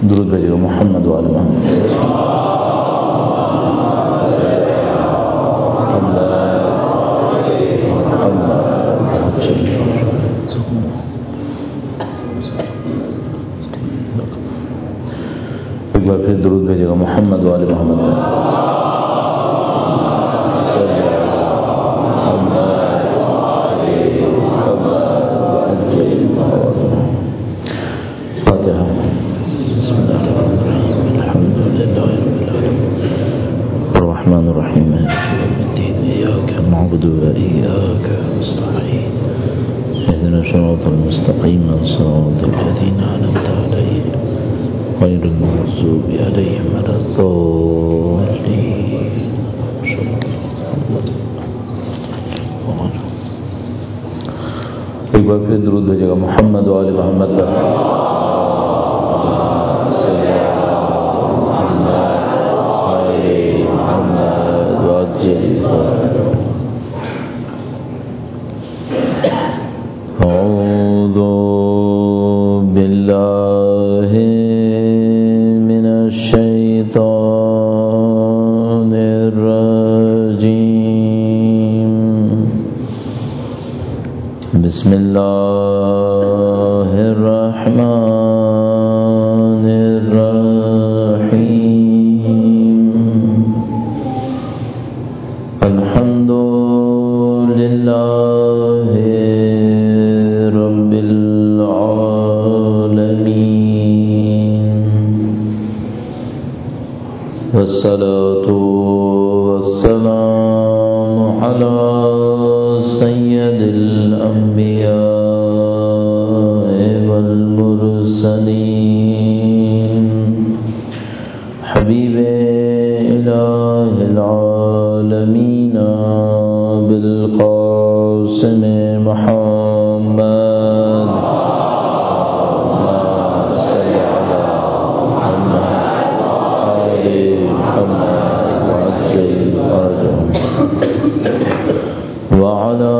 درود بھیجے گا محمد و آل محمد. ایک بار پھر درود بھیجے گا محمد و آل محمد. الرحمن الرحيم مالك يوم الدين إياك نعبد وإياك نستعين اهدنا الصراط المستقيم صراط الذين أنعمت عليهم غير المغضوب عليهم ولا الضالين. ایک بار پھر درود بھیجے گا محمد و آل محمد پر. أعوذ بالله من الشيطان الرجيم. بسم الله الرحمن الرحيم. الحمد لله رب العالمين والصلاة والسلام على سيد الأنبياء والمرسلين حبيب إله العالمين بالقاسم محمد صل على محمد آل محمد وعجل فرجهم وعلى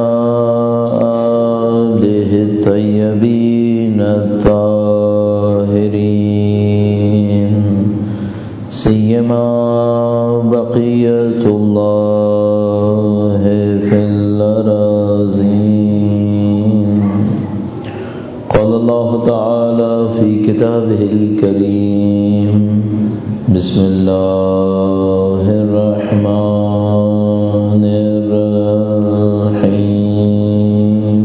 آله الطيبين الطاهرين سيما بقية الله في الأراضين. قال الله تعالى في كتابه الكريم بسم الله الرحمن الرحيم.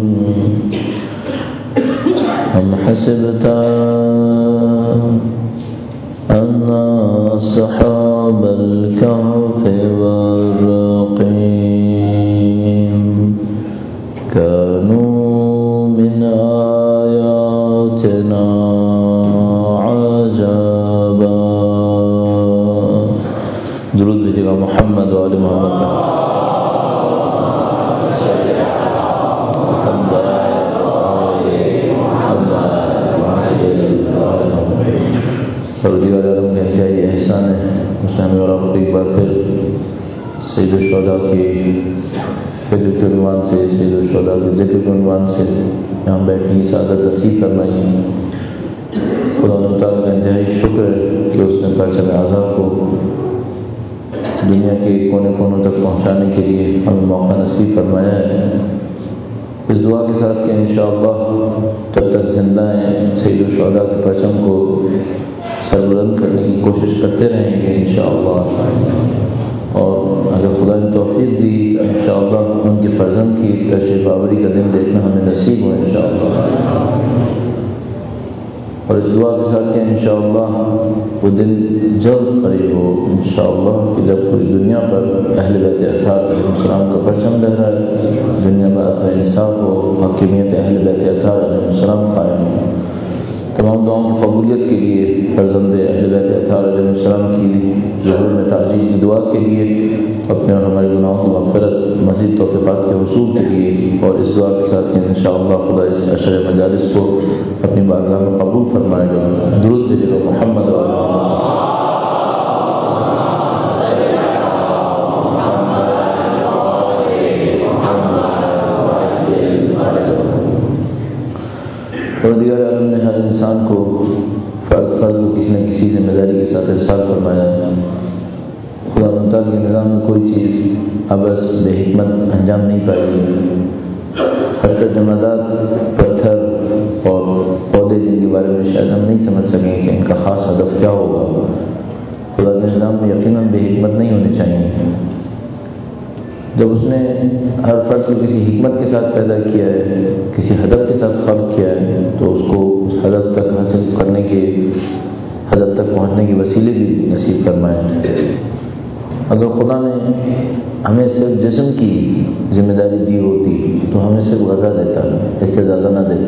أم حسبت أن أصحاب الكهف والرقيم كانوا من آياتنا عجبا. درود بھیجے گا محمد و آل محمد. اور دیگر عالم نے کیا یہ احسان ہے مسلم اور آپ ایک بار پھر سید الشہداء کی فکر کے عنوان سے سید الشہداء کے ذکر کے عنوان سے یہاں بیٹھنے کی سعادت نصیب فرمائی. خدا تعالیٰ کا انتہائی شکر ہے کہ اس نے پرچم آزاد کو دنیا کے کونے کونوں تک پہنچانے کے لیے ہمیں موقع نصیب فرمایا ہے. اس دعا کے ساتھ کہ انشاءاللہ جب تک زندہ ہیں سید الشہداء کے پرچم کو سربلند کرنے کی کوشش کرتے رہیں گے انشاءاللہ. اور اگر خدا نے توفیق دی تو انشاءاللہ ان کے فرزند کی تشریف آوری کا دن دیکھنا ہمیں نصیب ہو انشاءاللہ. اور اس دعا کے ساتھ کہ انشاءاللہ وہ دن جلد قریب ہو انشاءاللہ کہ جب پوری دنیا پر اہل بیت اطہار علیہ السلام کا پرچم لہرائے، دنیا میں عدل انصاف ہو، حاکمیت اہل بیت اطہار علیہ السلام قائم ہو. تمام دعاؤں کی قبولیت کے لیے فرزند اہل بیت اطہار علیہ السلام کی ظہور میں تعجیل کی دعا کے لیے، اپنے اور ہمارے گناہوں کی مغفرت مزید توفیقات کے حصول کے لیے، اور اس دعا کے ساتھ کہ انشاءاللہ خدا اس عشر مجالس کو اپنی بارگاہ میں قبول فرمائے گا. درود بھیجے گا محمد و آل محمد. اور دیگر عالم نے ہر انسان کو فرد کو کسی نہ کسی ذمہ داری کے ساتھ ارسال فرمایا. خدا تعالیٰ کے نظام میں کوئی چیز ابس بے حکمت انجام نہیں پائے گی. حتی جمادات پتھر اور پودے جن کے بارے میں شاید ہم نہیں سمجھ سکیں کہ ان کا خاص ہدف کیا ہوگا، خدا کے نظام میں یقیناً بے حکمت نہیں ہونی چاہیے. جب اس نے ہر فرد کو کسی حکمت کے ساتھ پیدا کیا ہے، کسی ہدف کے ساتھ خلق کیا ہے، تو اس کو اس ہدف تک حاصل کرنے کے، ہدف تک پہنچنے کے وسیلے بھی نصیب فرمائے. اگر خدا نے ہمیں صرف جسم کی ذمہ داری دی ہوتی تو ہمیں صرف غذا دیتا، اس سے زیادہ نہ دیتا.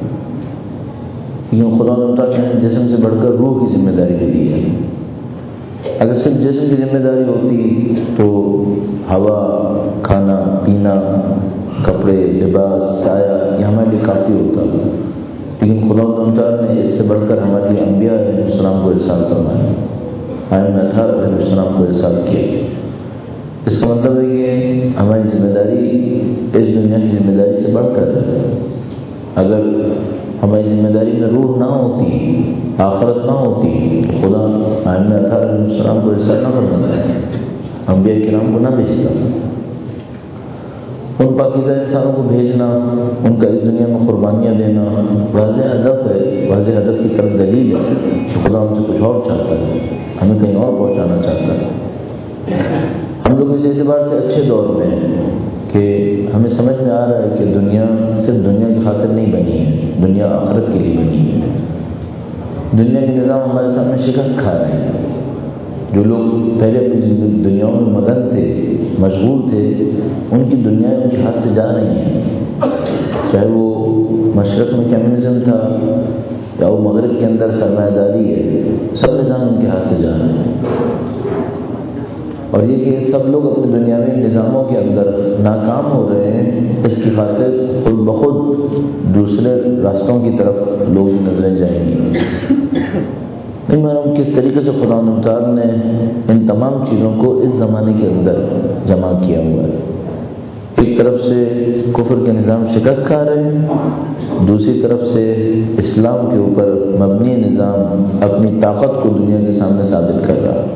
کیوں خدا نے ہمیں جسم سے بڑھ کر روح کی ذمہ داری بھی دی ہے. اگر صرف جسم کی ذمہ داری ہوتی تو ہوا، کھانا پینا، کپڑے، لباس، سایہ یہ ہمارے لیے کافی ہوتا. لیکن خدا تعالیٰ نے اس سے بڑھ کر ہمارے لیے انبیاء علیہ السلام کو ارسال فرمایا، اطہار علیہ السلام کو ارسال کیا. اس کا مطلب ہے کہ ہماری ذمہ داری اس دنیا کی ذمہ داری سے بڑھ کر ہے. اگر ہماری ذمہ داری میں روح نہ ہوتی، آخرت نہ ہوتی، تو خدا اطہار علیہ السلام کو ارسال نہ فرماتا ہے، انبیاء کرام کو نہ بھیجتا. ان پاکیزہ انسانوں کو بھیجنا، ان کا اس دنیا میں قربانیاں دینا واضح ہدف ہے، واضح ہدف کی طرف دلیل ہے کہ خدا ہم سے کچھ اور چاہتا ہے، ہمیں کہیں اور پہنچانا چاہتا ہے. ہم لوگ اس اعتبار سے اچھے دور میں ہیں کہ ہمیں سمجھ میں آ رہا ہے کہ دنیا صرف دنیا کی خاطر نہیں بنی ہے، دنیا آخرت کے لیے بنی ہے. دنیا کے نظام ہمارے سامنے شکست کھا رہے ہیں. جو لوگ پہلے اپنی دنیاؤں میں مگن تھے، مشغول تھے، ان کی دنیا ان کے ہاتھ سے جا رہی ہیں. چاہے وہ مشرق میں کمیونزم تھا یا وہ مغرب کے اندر سرمایہ داری ہے، سب نظام ان کے ہاتھ سے جا رہے ہیں. اور یہ کہ سب لوگ اپنے دنیاوی نظاموں کے اندر ناکام ہو رہے ہیں، اس کی خاطر خود بخود دوسرے راستوں کی طرف لوگ نظریں جائیں گی. نہیں معلوم کس طریقے سے خدا تعالیٰ نے ان تمام چیزوں کو اس زمانے کے اندر جمع کیا ہوا ہے. ایک طرف سے کفر کے نظام شکست کھا رہے ہیں، دوسری طرف سے اسلام کے اوپر مبنی نظام اپنی طاقت کو دنیا کے سامنے ثابت کر رہا ہے.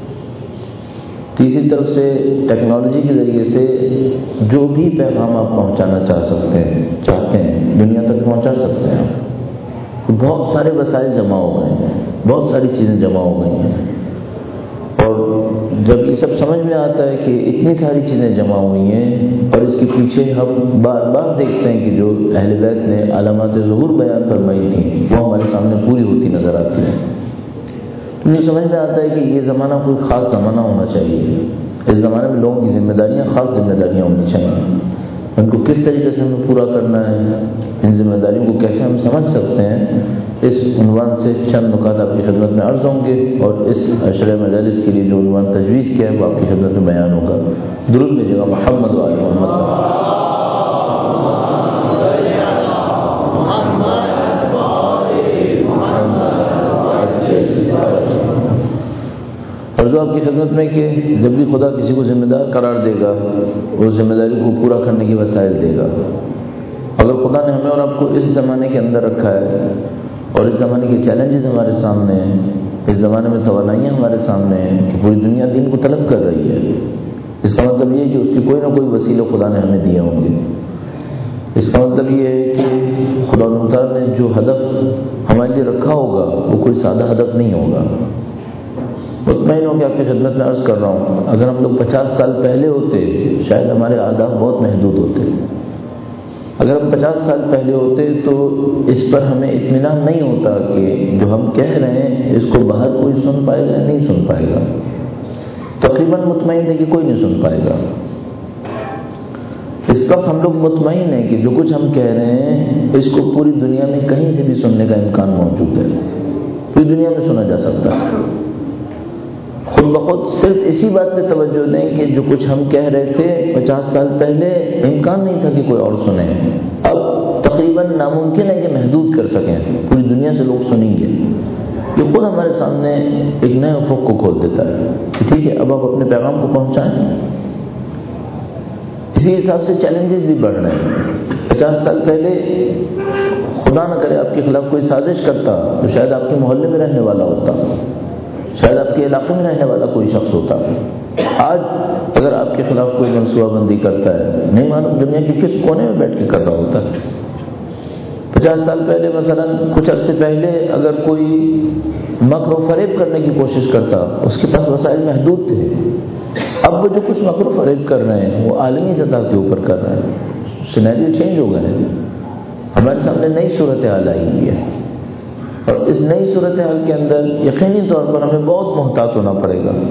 تیسری طرف سے ٹیکنالوجی کے ذریعے سے جو بھی پیغام آپ پہنچانا چاہتے ہیں دنیا تک پہنچا سکتے ہیں. بہت سارے وسائل جمع ہو گئے ہیں، بہت ساری چیزیں جمع ہو گئی ہیں. اور جب یہ سب سمجھ میں آتا ہے کہ اتنی ساری چیزیں جمع ہوئی ہیں اور اس کے پیچھے ہم بار بار دیکھتے ہیں کہ جو اہل بیت نے علامات ظہور بیان فرمائی تھیں وہ ہمارے سامنے پوری ہوتی نظر آتی ہیں، تو یہ سمجھ میں آتا ہے کہ یہ زمانہ کوئی خاص زمانہ ہونا چاہیے. اس زمانے میں لوگوں کی ذمہ داریاں خاص ذمہ داریاں ہونی چاہیے. ان کو کس طریقے سے ہمیں پورا کرنا ہے، ان ذمہ داریوں کو کیسے ہم سمجھ سکتے ہیں، اس عنوان سے چند نکات آپ کی خدمت میں عرض ہوں گے. اور اس عشرہ مجالس کے لیے جو عنوان تجویز کیا ہے وہ آپ کی خدمت میں بیان ہوگا. درود بھیجیے گا محمد و آل محمد. اور جو آپ کی خدمت میں کہ جب بھی خدا کسی کو ذمہ دار قرار دے گا وہ ذمہ داری کو پورا کرنے کی وسائل دے گا. اگر خدا نے ہمیں اور آپ کو اس زمانے کے اندر رکھا ہے اور اس زمانے کے چیلنجز ہمارے سامنے ہیں، اس زمانے میں توانائیاں ہمارے سامنے ہیں کہ پوری دنیا دین کو طلب کر رہی ہے، اس کا مطلب یہ ہے کہ اس کی کوئی نہ کوئی وسیلہ خدا نے ہمیں دیے ہوں گے. اس کا مطلب یہ ہے کہ خدا تعالیٰ نے جو ہدف ہمارے لیے رکھا ہوگا وہ کوئی سادہ ہدف نہیں ہوگا. مطمئن ہو کہ آپ کی خدمت میں عرض کر رہا ہوں، اگر ہم لوگ 50 سال پہلے ہوتے شاید ہمارے اہداف بہت محدود ہوتے. اگر ہم 50 سال پہلے ہوتے تو اس پر ہمیں اطمینان نہیں ہوتا کہ جو ہم کہہ رہے ہیں اس کو باہر کوئی سن پائے گا یا نہیں سن پائے گا. تقریباً مطمئن ہے کہ کوئی نہیں سن پائے گا. اس وقت ہم لوگ مطمئن ہیں کہ جو کچھ ہم کہہ رہے ہیں اس کو پوری دنیا میں کہیں سے بھی سننے کا امکان موجود ہے، پوری دنیا میں سنا جا سکتا ہے. خود بخود صرف اسی بات پہ توجہ دیں کہ جو کچھ ہم کہہ رہے تھے 50 سال پہلے امکان نہیں تھا کہ کوئی اور سنے، اب تقریباً ناممکن ہے کہ محدود کر سکیں، پوری دنیا سے لوگ سنیں گے. یہ خود ہمارے سامنے ایک نئے افق کو کھول دیتا ہے کہ ٹھیک ہے اب آپ اپنے پیغام کو پہنچائیں. اسی حساب سے چیلنجز بھی بڑھ رہے ہیں. 50 سال پہلے خدا نہ کرے آپ کے خلاف کوئی سازش کرتا تو شاید آپ کے محلے میں رہنے والا ہوتا، شاید آپ کے علاقے میں رہنے والا کوئی شخص ہوتا۔ آج اگر آپ کے خلاف کوئی منصوبہ بندی کرتا ہے، نہیں معلوم دنیا کے کس کونے میں بیٹھ کے کر رہا ہوتا ہے۔ 50 سال پہلے مثلا کچھ عرصے پہلے اگر کوئی مکر و فریب کرنے کی کوشش کرتا، اس کے پاس وسائل محدود تھے۔ اب وہ جو کچھ مکر و فریب کر رہے ہیں وہ عالمی سطح کے اوپر کر رہے ہیں، سینیریو چینج ہو گئے ہیں، ہمارے سامنے نئی صورتحال آئی ہوئی ہے، اور اس نئی صورتحال کے اندر یقینی طور پر ہمیں بہت محتاط ہونا پڑے گا۔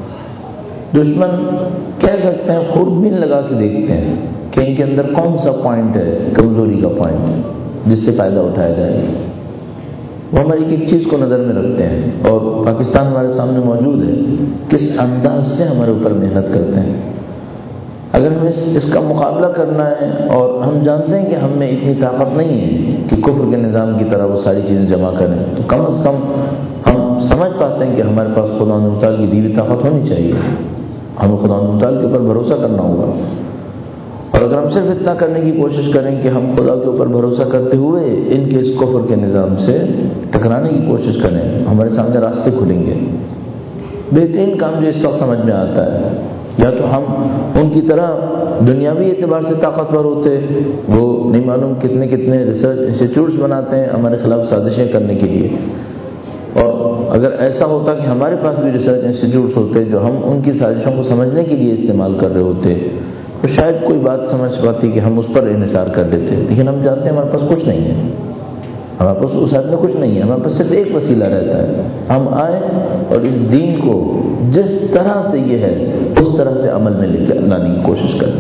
دشمن کہہ سکتے ہیں خوردبین لگا کے دیکھتے ہیں کہ ان کے اندر کون سا پوائنٹ ہے، کمزوری کا پوائنٹ جس سے فائدہ اٹھایا جائے۔ وہ ہماری ایک چیز کو نظر میں رکھتے ہیں، اور پاکستان ہمارے سامنے موجود ہے، کس انداز سے ہمارے اوپر محنت کرتے ہیں۔ اگر ہمیں اس کا مقابلہ کرنا ہے، اور ہم جانتے ہیں کہ ہم میں اتنی طاقت نہیں ہے کہ کفر کے نظام کی طرح وہ ساری چیزیں جمع کریں، تو کم از کم ہم سمجھ پاتے ہیں کہ ہمارے پاس خدا متعال کی دی ہوئی طاقت ہونی چاہیے، ہمیں خدا متعال کے اوپر بھروسہ کرنا ہوگا۔ اور اگر ہم صرف اتنا کرنے کی کوشش کریں کہ ہم خدا کے اوپر بھروسہ کرتے ہوئے ان کے اس کفر کے نظام سے ٹکرانے کی کوشش کریں، ہمارے سامنے راستے کھلیں گے۔ بہترین کام جو اس وقت سمجھ میں آتا ہے، یا تو ہم ان کی طرح دنیاوی اعتبار سے طاقتور ہوتے، وہ نہیں معلوم کتنے کتنے ریسرچ انسٹیٹیوٹس بناتے ہیں ہمارے خلاف سازشیں کرنے کے لیے، اور اگر ایسا ہوتا کہ ہمارے پاس بھی ریسرچ انسٹیٹیوٹس ہوتے جو ہم ان کی سازشوں کو سمجھنے کے لیے استعمال کر رہے ہوتے، تو شاید کوئی بات سمجھ پاتی کہ ہم اس پر انحصار کر لیتے، لیکن ہم جانتے ہیں ہمارے پاس کچھ نہیں ہے، ہمارے پاس اس حد میں کچھ نہیں ہے، ہمارے پاس صرف ایک وسیلہ رہتا ہے، ہم آئیں اور اس دین کو جس طرح سے یہ ہے اس طرح سے عمل میں لے کر لانے کی کوشش کریں۔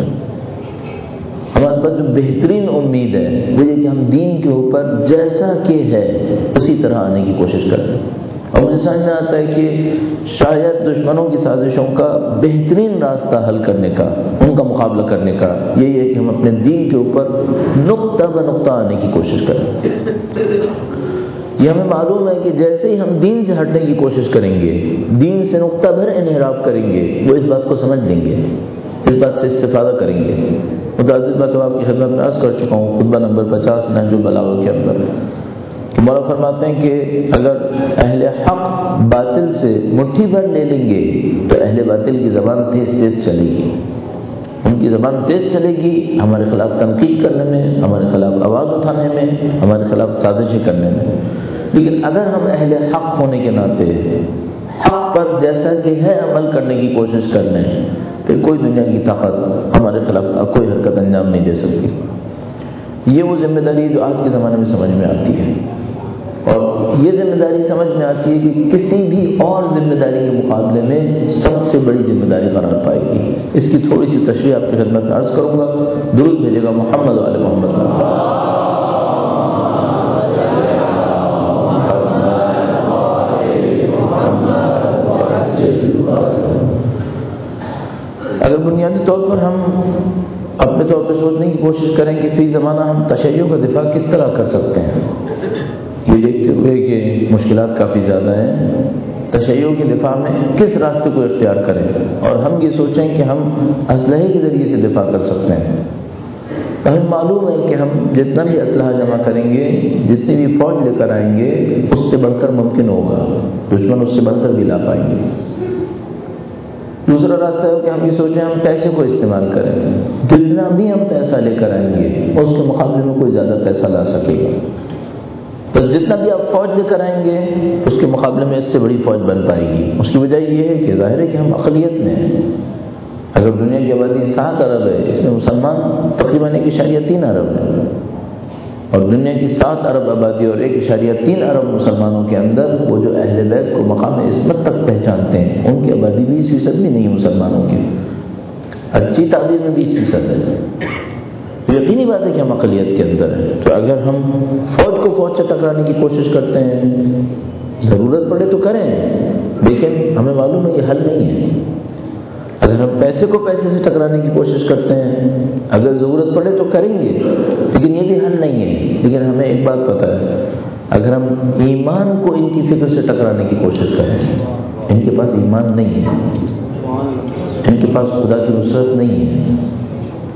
ہمارے پاس جو بہترین امید ہے وہ یہ کہ ہم دین کے اوپر جیسا کہ ہے اسی طرح آنے کی کوشش کریں، اور مجھے سمجھ میں آتا ہے کہ شاید دشمنوں کی سازشوں کا بہترین راستہ حل کرنے کا، ان کا مقابلہ کرنے کا یہی ہے کہ ہم اپنے دین کے اوپر نقطہ بہ نقطہ آنے کی کوشش کریں۔ یہ ہمیں معلوم ہے کہ جیسے ہی ہم دین سے ہٹنے کی کوشش کریں گے، دین سے نقطہ بھر انحراف کریں گے، وہ اس بات کو سمجھ لیں گے، اس بات سے استفادہ کریں گے۔ متعدد باتوں آپ کی خدمت میں عرض کر چکا ہوں، خطبہ نمبر 50 نہج البلاغہ کے اندر کہ مولا فرماتے ہیں کہ اگر اہل حق باطل سے مٹھی بھر لے لیں گے تو اہل باطل کی زبان تیز تیز چلے گی، ان کی زبان تیز چلے گی ہمارے خلاف تنقید کرنے میں، ہمارے خلاف آواز اٹھانے میں، ہمارے خلاف سازشیں کرنے میں۔ لیکن اگر ہم اہل حق ہونے کے ناطے حق پر جیسا کہ ہے عمل کرنے کی کوشش کر لیں، پھر کوئی دنیا کی طاقت ہمارے خلاف کوئی حرکت انجام نہیں دے سکتی۔ یہ وہ ذمہ داری جو آج کے زمانے میں سمجھ میں آتی ہے، اور یہ ذمہ داری سمجھ میں آتی ہے کہ کسی بھی اور ذمہ داری کے مقابلے میں سب سے بڑی ذمہ داری قرار پائے گی۔ اس کی تھوڑی سی تشریح آپ کی خدمت میں عرض کروں گا، درود بھیجے گا محمد و آل محمد۔ اگر بنیادی طور پر ہم اپنے طور پہ سوچنے کی کوشش کریں کہ فی زمانہ ہم تشیع کا دفاع کس طرح کر سکتے ہیں، یہ دیکھتے ہوئے کہ مشکلات کافی زیادہ ہیں، تشیع کے دفاع میں کس راستے کو اختیار کریں، اور ہم یہ سوچیں کہ ہم اسلحے کے ذریعے سے دفاع کر سکتے ہیں، تو ہمیں معلوم ہے کہ ہم جتنا بھی اسلحہ جمع کریں گے، جتنی بھی فوج لے کر آئیں گے، اس سے بڑھ کر ممکن ہوگا دشمن اس سے بڑھ کر بھی لا پائیں گے۔ دوسرا راستہ ہے کہ ہم یہ سوچیں ہم پیسے کو استعمال کریں، جتنا بھی ہم پیسہ لے کر آئیں گے اس کے مقابلے میں کوئی زیادہ پیسہ لا سکے گا، بس جتنا بھی آپ فوج لے کر آئیں گے اس کے مقابلے میں اس سے بڑی فوج بن پائے گی۔ اس کی وجہ یہ ہے کہ ظاہر ہے کہ ہم اقلیت میں ہیں، اگر دنیا کی آبادی 7 ارب ہے، اس میں مسلمان تقریباً 1.3 ارب ہے، اور دنیا کی 7 ارب آبادی اور 1.3 ارب مسلمانوں کے اندر وہ جو اہل بیت کو مقام عصمت تک پہچانتے ہیں ان کی آبادی 20% بھی نہیں ہے مسلمانوں کی، اچھی تعبیر میں 20% ہے، تو یقینی بات ہے کہ ہم اقلیت کے اندر ہیں۔ تو اگر ہم فوج کو فوج سے ٹکرانے کی کوشش کرتے ہیں، ضرورت پڑے تو کریں، لیکن ہمیں معلوم ہے یہ حل نہیں ہے۔ اگر ہم پیسے کو پیسے سے ٹکرانے کی کوشش کرتے ہیں، اگر ضرورت پڑے تو کریں گے، لیکن یہ بھی حل نہیں ہے۔ لیکن ہمیں ایک بات پتہ ہے، اگر ہم ایمان کو ان کی فکر سے ٹکرانے کی کوشش کریں، ان کے پاس ایمان نہیں ہے، ان کے پاس خدا کی نصرت نہیں ہے،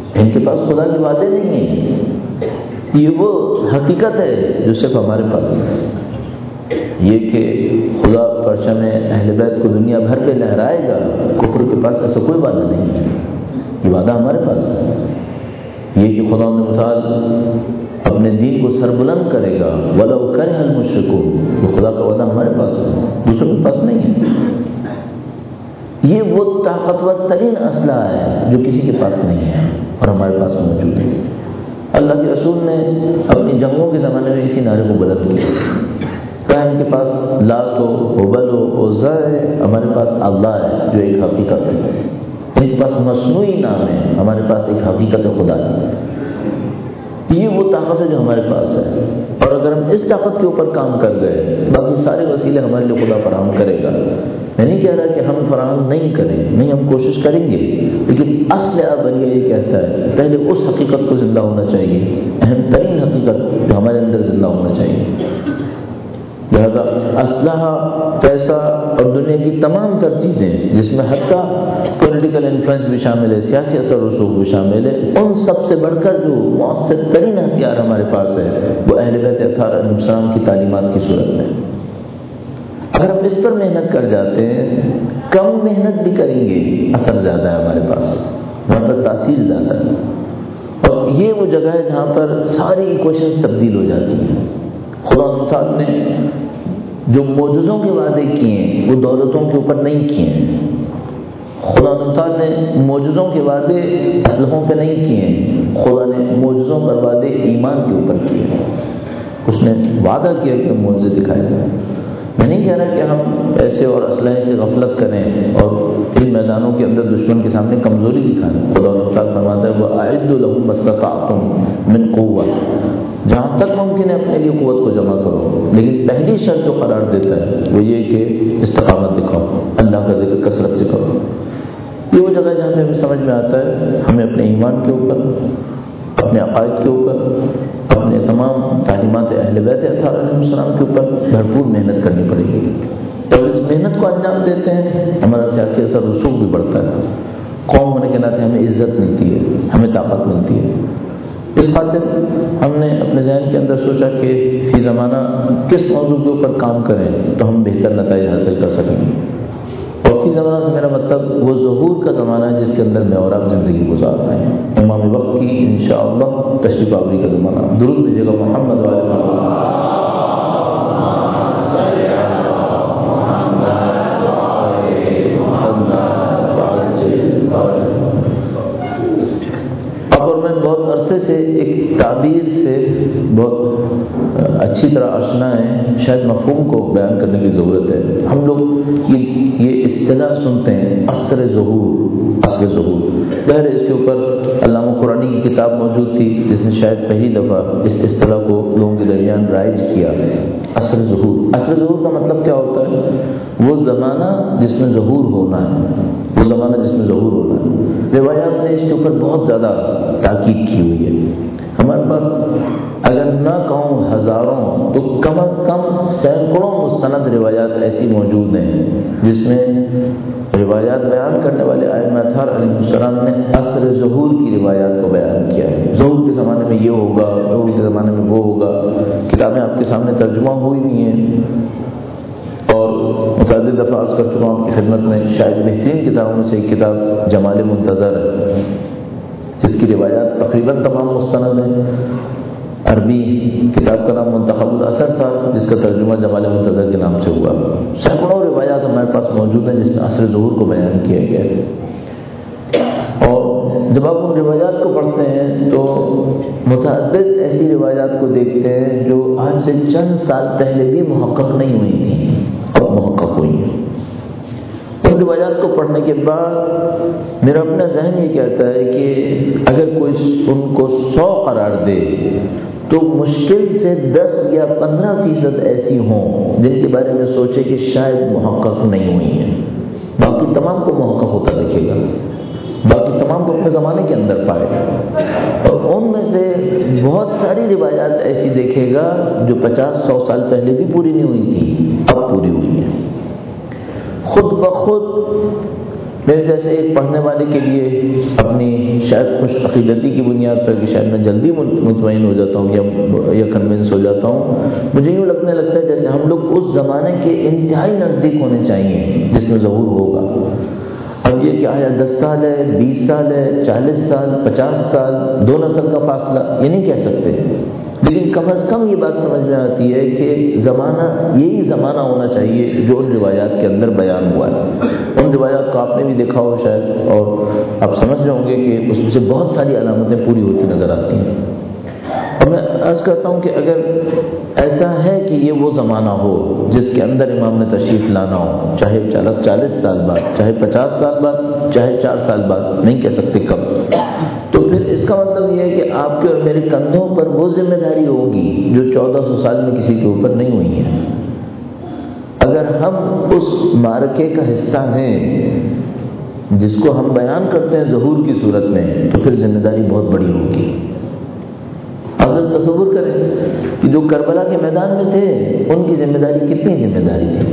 ان کے پاس خدا کے وعدے نہیں ہیں، یہ وہ حقیقت ہے جو صرف ہمارے پاس ہے۔ یہ کہ خدا پرچم اہل بیت کو دنیا بھر پہ لہرائے گا، کفر کے پاس ایسا کوئی وعدہ نہیں ہے، یہ وعدہ ہمارے پاس ہے۔ یہ کہ خدا متعال اپنے دین کو سربلند کرے گا، وَلَوْ كَرِهَ الْمُشْرِكُونَ، وہ خدا کا وعدہ ہمارے پاس ہے، دوسروں کے پاس نہیں ہے۔ یہ وہ طاقتور ترین اسلحہ ہے جو کسی کے پاس نہیں ہے اور ہمارے پاس موجود ہے۔ اللہ کے رسول نے اپنی جنگوں کے زمانے میں اسی نعرے کو بلند کیا، کہا ان کے پاس لات ہو، حبل ہو، عزا ہے، ہمارے پاس اللہ ہے جو ایک حقیقت ہے۔ ان کے پاس مصنوعی نام ہے، ہمارے پاس ایک حقیقت خدا ہے۔ یہ وہ طاقت ہے جو ہمارے پاس ہے، اور اگر ہم اس طاقت کے اوپر کام کر گئے، باقی سارے وسیلے ہمارے لیے خدا فراہم کرے گا۔ میں نہیں کہہ رہا کہ ہم فراہم نہیں کریں، نہیں، ہم کوشش کریں گے، لیکن اصل ابلیہ یہ کہتا ہے پہلے اس حقیقت کو زندہ ہونا چاہیے، اہم ترین حقیقت جو ہمارے اندر زندہ ہونا چاہیے۔ لہذا اسلحہ، پیسہ اور دنیا کی تمام تر چیزیں، جس میں حتیٰ پولیٹیکل انفلوئنس بھی شامل ہے، سیاسی اثر و رسوخ بھی شامل ہے، ان سب سے بڑھ کر جو مؤثر ترین ہتھیار ہمارے پاس ہے وہ اہل بیت اطہار علیہ السلام کی تعلیمات کی صورت میں۔ اگر ہم اس پر محنت کر جاتے ہیں، کم محنت بھی کریں گے، اثر زیادہ ہے ہمارے پاس، وہاں پر تاثیر زیادہ ہے، اور یہ وہ جگہ ہے جہاں پر ساری ایکویشنز تبدیل ہو جاتی ہیں۔ خدا تعالیٰ نے جو معجزوں کے وعدے کیے ہیں وہ دولتوں کے اوپر نہیں کیے ہیں۔ خدا تعالیٰ نے معجزوں کے وعدے اسلحوں پہ نہیں کیے ہیں، خدا نے معجزوں پر وعدے ایمان کے اوپر کیے ہیں۔ اس نے وعدہ کیا کہ معجزے دکھائے گا۔ میں نہیں کہہ رہا کہ ہم پیسے اور اسلحے سے غفلت کریں اور ان میدانوں کے اندر دشمن کے سامنے کمزوری دکھائیں۔ خدا تعالیٰ فرماتا ہے وَأَعِدُّوا لَهُم مَّا اسْتَطَعْتُم مِّن قُوَّةٍ، جہاں تک ممکن ہے اپنے لیے قوت کو جمع کرو، لیکن پہلی شرط جو قرار دیتا ہے وہ یہ کہ استقامت دکھاؤ، اللہ کا ذکر کثرت سے کرو۔ یہ وہ جگہ جہاں پہ ہمیں سمجھ میں آتا ہے ہمیں اپنے ایمان کے اوپر، اپنے عقائد کے اوپر، اپنے تمام تعلیمات اہل بیت اطہار علیہ السلام کے اوپر بھرپور محنت کرنی پڑے گی۔ جب اس محنت کو انجام دیتے ہیں ہمارا سیاسی اثر رسوخ بھی بڑھتا ہے، قوم ہونے کے ناطے ہمیں عزت ملتی ہے، ہمیں طاقت ملتی ہے۔ اس خاطر ہم نے اپنے ذہن کے اندر سوچا کہ فی زمانہ کس موضوع کے اوپر کام کریں تو ہم بہتر نتائج حاصل کر سکیں گے۔ اور فی زمانہ سے میرا مطلب وہ ظہور کا زمانہ ہے جس کے اندر میں اور آپ زندگی گزار رہے ہیں، امام وقت کی انشاءاللہ تشریف آوری کا زمانہ۔ درود بھیجیے گا محمد و آل محمد۔ بہت عرصے سے ایک تعبیر سے بہت اچھی طرح آشنا ہے، شاید مفہوم کو بیان کرنے کی ضرورت ہے۔ ہم لوگ یہ اصطلاح سنتے ہیں عصر ظہور، عصر ظہور، ظاہر اس کے اوپر علامہ قرآنی کی کتاب موجود تھی جس نے شاید پہلی دفعہ اس اصطلاح کو لوگوں کے درمیان رائج کیا۔ عصر ظہور، عصر ظہور کا مطلب کیا ہوتا ہے؟ وہ زمانہ جس میں ظہور ہونا ہے، وہ زمانہ جس میں ظہور ہونا ہے۔ روایات نے اس کے اوپر بہت زیادہ تاکید کی ہوئی ہے۔ ہمارے پاس اگر نہ کہوں ہزاروں تو کم از کم سینکڑوں مستند روایات ایسی موجود ہیں جس میں روایات بیان کرنے والے ائمہ اطہار علیہ السلام نے عصر ظہور کی روایات کو بیان کیا ہے۔ ظہور کے زمانے میں یہ ہوگا، ظہور کے زمانے میں وہ ہوگا۔ کتابیں آپ کے سامنے ترجمہ ہوئی ہوئی ہیں اور متعدد دفعہ عرض کر چکا ہوں آپ کی خدمت میں، شاید بہترین کتابوں میں سے ایک کتاب جمال منتظر ہے جس کی روایات تقریباً تمام مستند ہیں۔ عربی کتاب کا نام منتخب الاثر تھا جس کا ترجمہ جمال منتظر کے نام سے ہوا۔ سینکڑوں روایات ہمارے پاس موجود ہیں جس میں عصر ظہور کو بیان کیا گیا ہے۔ اور جب آپ ان روایات کو پڑھتے ہیں تو متعدد ایسی روایات کو دیکھتے ہیں جو آج سے چند سال پہلے بھی محقق نہیں ہوئی تھیں، اب محقق ہوئی ہیں۔ ان روایات کو پڑھنے کے بعد میرا اپنا ذہن یہ کہتا ہے کہ اگر کوئی ان کو 100 قرار دے تو مشکل سے 10 یا 15% ایسی ہوں جن کے بارے میں سوچے کہ شاید محقق نہیں ہوئی ہیں، باقی تمام کو محقق ہوتا دکھے گا، باقی تمام کو اپنے زمانے کے اندر پائے گا۔ اور ان میں سے بہت ساری روایات ایسی دیکھے گا جو 50-100 سال پہلے بھی پوری نہیں ہوئی تھی، اب پوری ہوئی ہیں۔ خود بخود میرے جیسے ایک پڑھنے والے کے لیے اپنی شاید خوش عقیدتی کی بنیاد پر کہ شاید میں جلدی مطمئن ہو جاتا ہوں یا کنونس ہو جاتا ہوں، مجھے یوں لگنے لگتا ہے جیسے ہم لوگ اس زمانے کے انتہائی نزدیک ہونے چاہیے جس میں ظہور ہوگا۔ اب یہ کہ آیا 10 سال ہے، 20 سال ہے، 40 سال، 50 سال، 2 نسل کا فاصلہ، یہ نہیں کہہ سکتے، لیکن کم از کم یہ بات سمجھ میں آتی ہے کہ زمانہ یہی زمانہ ہونا چاہیے جو ان روایات کے اندر بیان ہوا ہے۔ ان روایات کو آپ نے بھی دیکھا ہو شاید، اور آپ سمجھ رہے ہوں گے کہ اس میں سے بہت ساری علامتیں پوری ہوتی نظر آتی ہیں۔ اور میں عرض کرتا ہوں کہ اگر ایسا ہے کہ یہ وہ زمانہ ہو جس کے اندر امام نے تشریف لانا ہو، چاہے 40 سال بعد، چاہے 50 سال بعد، چاہے 4 سال بعد، نہیں کہہ سکتے کب، تو پھر اس کا مطلب یہ ہے کہ آپ کے اور میرے کندھوں پر وہ ذمہ داری ہوگی جو 1400 سال میں کسی کے اوپر نہیں ہوئی ہے۔ اگر ہم اس معرکے کا حصہ ہیں جس کو ہم بیان کرتے ہیں ظہور کی صورت میں، تو پھر ذمہ داری بہت بڑی ہوگی۔ اگر تصور کریں کہ جو کربلا کے میدان میں تھے ان کی ذمہ داری کتنی ذمہ داری تھی،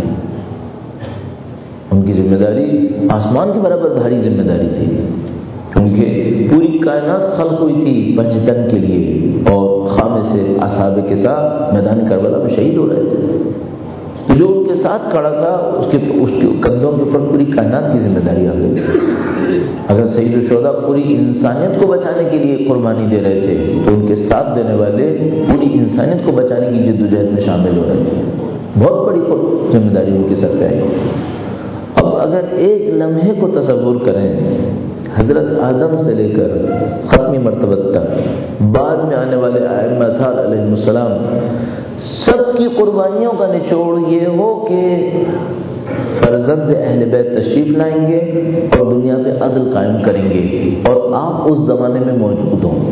ان کی ذمہ داری آسمان کے برابر بھاری ذمہ داری تھی، کیونکہ پوری کائنات خلق ہوئی تھی پنجتن کے لیے، اور خامے سے اصحاب کے ساتھ میدان کربلا میں شہید ہو رہے تھے۔ جو ان کے ساتھ کھڑا تھا اس کے کندھوں کے اوپر پوری کائنات کی ذمہ داری آ گئی۔ اگر سید الشہداء پوری انسانیت کو بچانے کے لیے قربانی دے رہے تھے تو ان کے ساتھ دینے والے پوری انسانیت کو بچانے کی جدوجہد میں شامل ہو رہے تھے۔ بہت بڑی ذمہ داری ان کے سر پہ آئی۔ اب اگر ایک لمحے کو تصور کریں، حضرت آدم سے لے کر ختمی مرتبہ تک بعد میں آنے والے ائمہ اطہار علیہ السلام، سب کی قربانیوں کا نچوڑ یہ ہو کہ فرزند اہل بیت تشریف لائیں گے اور دنیا پہ عدل قائم کریں گے، اور آپ اس زمانے میں موجود ہوں۔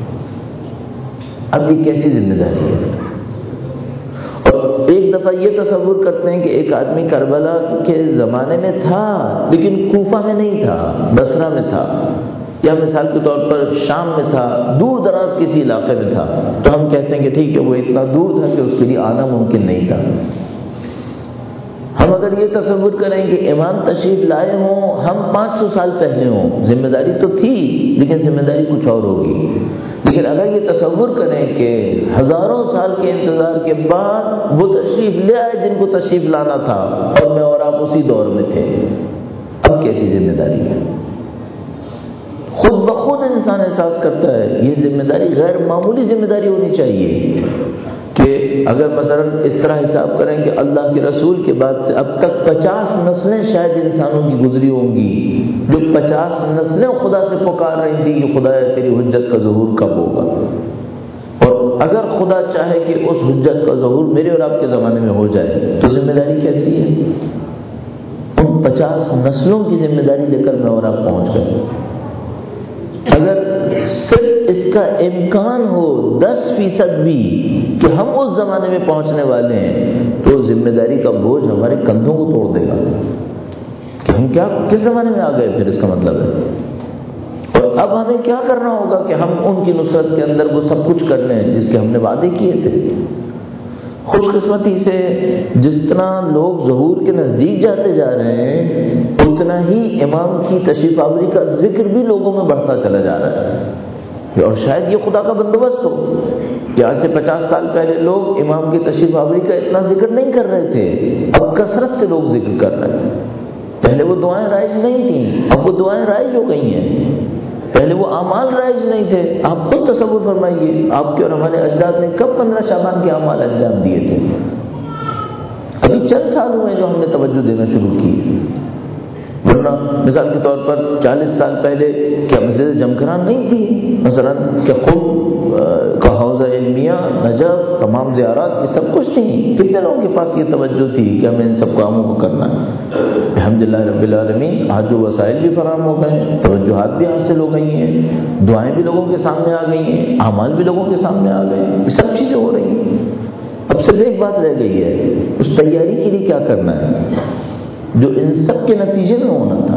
اب یہ کیسی ذمہ داری ہے؟ اور ایک دفعہ یہ تصور کرتے ہیں کہ ایک آدمی کربلا کے زمانے میں تھا لیکن کوفہ میں نہیں تھا، بصرہ میں تھا، یا مثال کے طور پر شام میں تھا، دور دراز کسی علاقے میں تھا، تو ہم کہتے ہیں کہ ٹھیک ہے وہ اتنا دور تھا کہ اس کے لیے آنا ممکن نہیں تھا۔ ہم اگر یہ تصور کریں کہ امام تشریف لائے ہوں، ہم 500 سال پہلے ہوں، ذمہ داری تو تھی لیکن ذمہ داری کچھ اور ہوگی۔ لیکن اگر یہ تصور کریں کہ ہزاروں سال کے انتظار کے بعد وہ تشریف لے آئے جن کو تشریف لانا تھا، اور میں اور آپ اسی دور میں تھے، اب کیسی ذمہ داری ہے؟ خود بخود انسان احساس کرتا ہے یہ ذمہ داری غیر معمولی ذمہ داری ہونی چاہیے کہ اگر مثلا اس طرح حساب کریں کہ اللہ کے رسول کے بعد سے اب تک 50 نسلیں شاید انسانوں کی گزری ہوں گی، جو 50 نسلیں خدا سے پکار رہی تھی کہ خدا تیری حجت کا ظہور کب ہوگا، اور اگر خدا چاہے کہ اس حجت کا ظہور میرے اور آپ کے زمانے میں ہو جائے تو ذمہ داری کیسی ہے؟ ان 50 نسلوں کی ذمہ داری لے کر میں اور آپ پہنچ گئے۔ اگر صرف اس کا امکان ہو 10% بھی کہ ہم اس زمانے میں پہنچنے والے ہیں، تو ذمہ داری کا بوجھ ہمارے کندھوں کو توڑ دے گا کہ ہم کس زمانے میں آ گئے، پھر اس کا مطلب ہے۔ اور اب ہمیں کیا کرنا ہوگا کہ ہم ان کی نصرت کے اندر وہ سب کچھ کر لیں جس کے ہم نے وعدے کیے تھے۔ خوش قسمتی سے جس طرح لوگ ظہور کے نزدیک جاتے جا رہے ہیں، اتنا ہی امام کی تشریف آوری کا ذکر بھی لوگوں میں بڑھتا چلا جا رہا ہے، اور شاید یہ خدا کا بندوبست ہو کہ آج سے 50 سال پہلے لوگ امام کی تشریف آوری کا اتنا ذکر نہیں کر رہے تھے، اب کثرت سے لوگ ذکر کر رہے ہیں۔ پہلے وہ دعائیں رائج نہیں تھیں، اب وہ دعائیں رائج ہو گئی ہیں۔ پہلے وہ اعمال رائج نہیں تھے، آپ خود تصور فرمائیے آپ کے اور ہمارے اجداد نے کب 15 شعبان کے اعمال انجام دیے تھے؟ ابھی چند سال ہوئے جو ہم نے توجہ دینا شروع کی، ورنہ مثال کے طور پر 40 سال پہلے کیا مسجد جمکران نہیں تھی؟ مثلا کیا قم کا حوضہ علمیہ، نجف، تمام زیارات یہ سب کچھ تھیں؟ کتنے لوگوں کے پاس یہ توجہ تھی کہ ہمیں ان سب کاموں کو کرنا ہے؟ الحمدللہ رب العالمین، آج جو وسائل بھی فراہم ہو گئے ہیں، توجہات بھی حاصل ہو گئی ہیں، دعائیں بھی لوگوں کے سامنے آ گئی ہیں، اعمال بھی لوگوں کے سامنے آ گئے ہیں، یہ سب چیزیں ہو رہی ہیں۔ اب صرف ایک بات رہ گئی ہے، اس تیاری کے لیے کیا کرنا ہے جو ان سب کے نتیجے میں ہونا تھا۔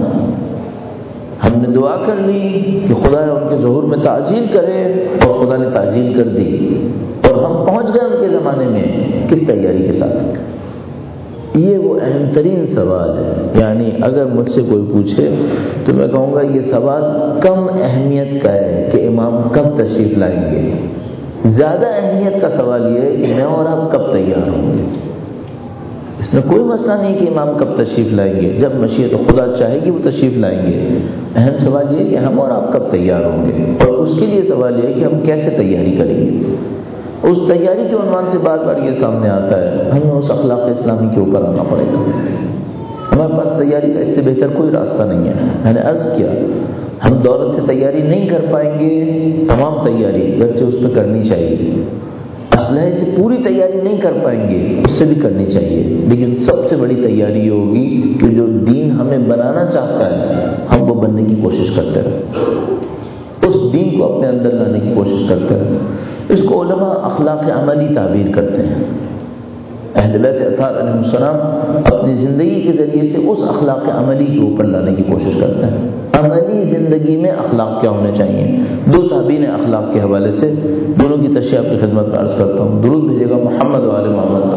ہم نے دعا کر لی کہ خدا ان کے ظہور میں تعجیل کرے، اور خدا نے تعجیل کر دی، اور ہم پہنچ گئے ان کے زمانے میں کس تیاری کے ساتھ؟ یہ وہ اہم ترین سوال ہے. یعنی اگر مجھ سے کوئی پوچھے تو میں کہوں گا یہ سوال کم اہمیت کا ہے کہ امام کب تشریف لائیں گے. زیادہ اہمیت کا سوال یہ ہے کہ میں اور آپ کب تیار ہوں گے. اس میں کوئی مسئلہ نہیں کہ امام کب تشریف لائیں گے، جب مشیت خدا چاہے گی وہ تشریف لائیں گے. اہم سوال یہ ہے کہ ہم اور آپ کب تیار ہوں گے، اور اس کے لیے سوال یہ ہے کہ ہم کیسے تیاری کریں گے. اس تیاری کے عنوان سے بار بار یہ سامنے آتا ہے ہمیں اس اخلاق اسلامی کے اوپر آنا پڑے گا. ہمارے پاس تیاری کا اس سے بہتر کوئی راستہ نہیں ہے. میں نے عرض کیا ہم دولت سے تیاری نہیں کر پائیں گے، تمام تیاری گرچہ اس پہ کرنی چاہیے. اسلحے سے پوری تیاری نہیں کر پائیں گے، اس سے بھی کرنی چاہیے. لیکن سب سے بڑی تیاری یہ ہوگی کہ جو دین ہمیں بنانا چاہتا ہے ہم وہ بننے کی کوشش کرتے رہیں، اس دین کو اپنے اندر لانے کی کوشش کرتے رہیں. اس کو علماء اخلاق عملی تعبیر کرتے ہیں. اہل بیت اطہار علیہ السلام اپنی زندگی کے ذریعے سے اس اخلاق عملی کے اوپر لانے کی کوشش کرتے ہیں. عملی زندگی میں اخلاق کیا ہونے چاہیے؟ دو تعبیر اخلاق کے حوالے سے دونوں کی تشریح آپ کی خدمت میں عرض کرتا ہوں. درود بھیجے گا محمد و آل محمد.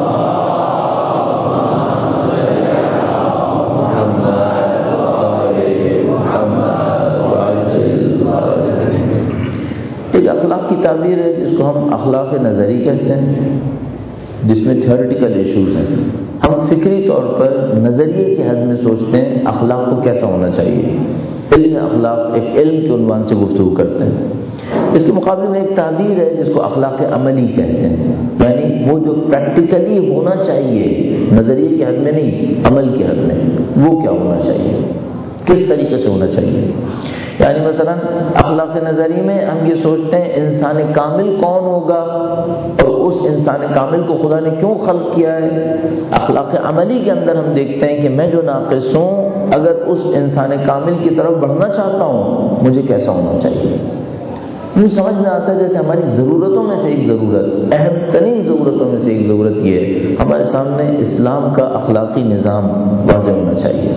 ایک اخلاق کی تعبیر ہے جس کو ہم اخلاق نظری کہتے ہیں، جس میں تھیوریٹیکل ایشوز ہیں. ہم فکری طور پر نظریے کی حد میں سوچتے ہیں اخلاق کو کیسا ہونا چاہیے. علم اخلاق ایک علم کے عنوان سے گفتگو کرتے ہیں. اس کے مقابلے میں ایک تعبیر ہے جس کو اخلاق عملی کہتے ہیں، یعنی وہ جو پریکٹیکلی ہونا چاہیے، نظریے کی حد میں نہیں عمل کی حد میں، وہ کیا ہونا چاہیے، کس طریقے سے ہونا چاہیے. یعنی مثلا اخلاق نظری میں ہم یہ سوچتے ہیں انسان کامل کون ہوگا اور اس انسان کامل کو خدا نے کیوں خلق کیا ہے. اخلاق عملی کے اندر ہم دیکھتے ہیں کہ میں جو ناقص ہوں اگر اس انسان کامل کی طرف بڑھنا چاہتا ہوں مجھے کیسا ہونا چاہیے. مجھے سمجھ میں آتا ہے جیسے ہماری ضرورتوں میں سے ایک ضرورت، اہم ترین ضرورتوں میں سے ایک ضرورت یہ ہے ہمارے سامنے اسلام کا اخلاقی نظام واضح ہونا چاہیے.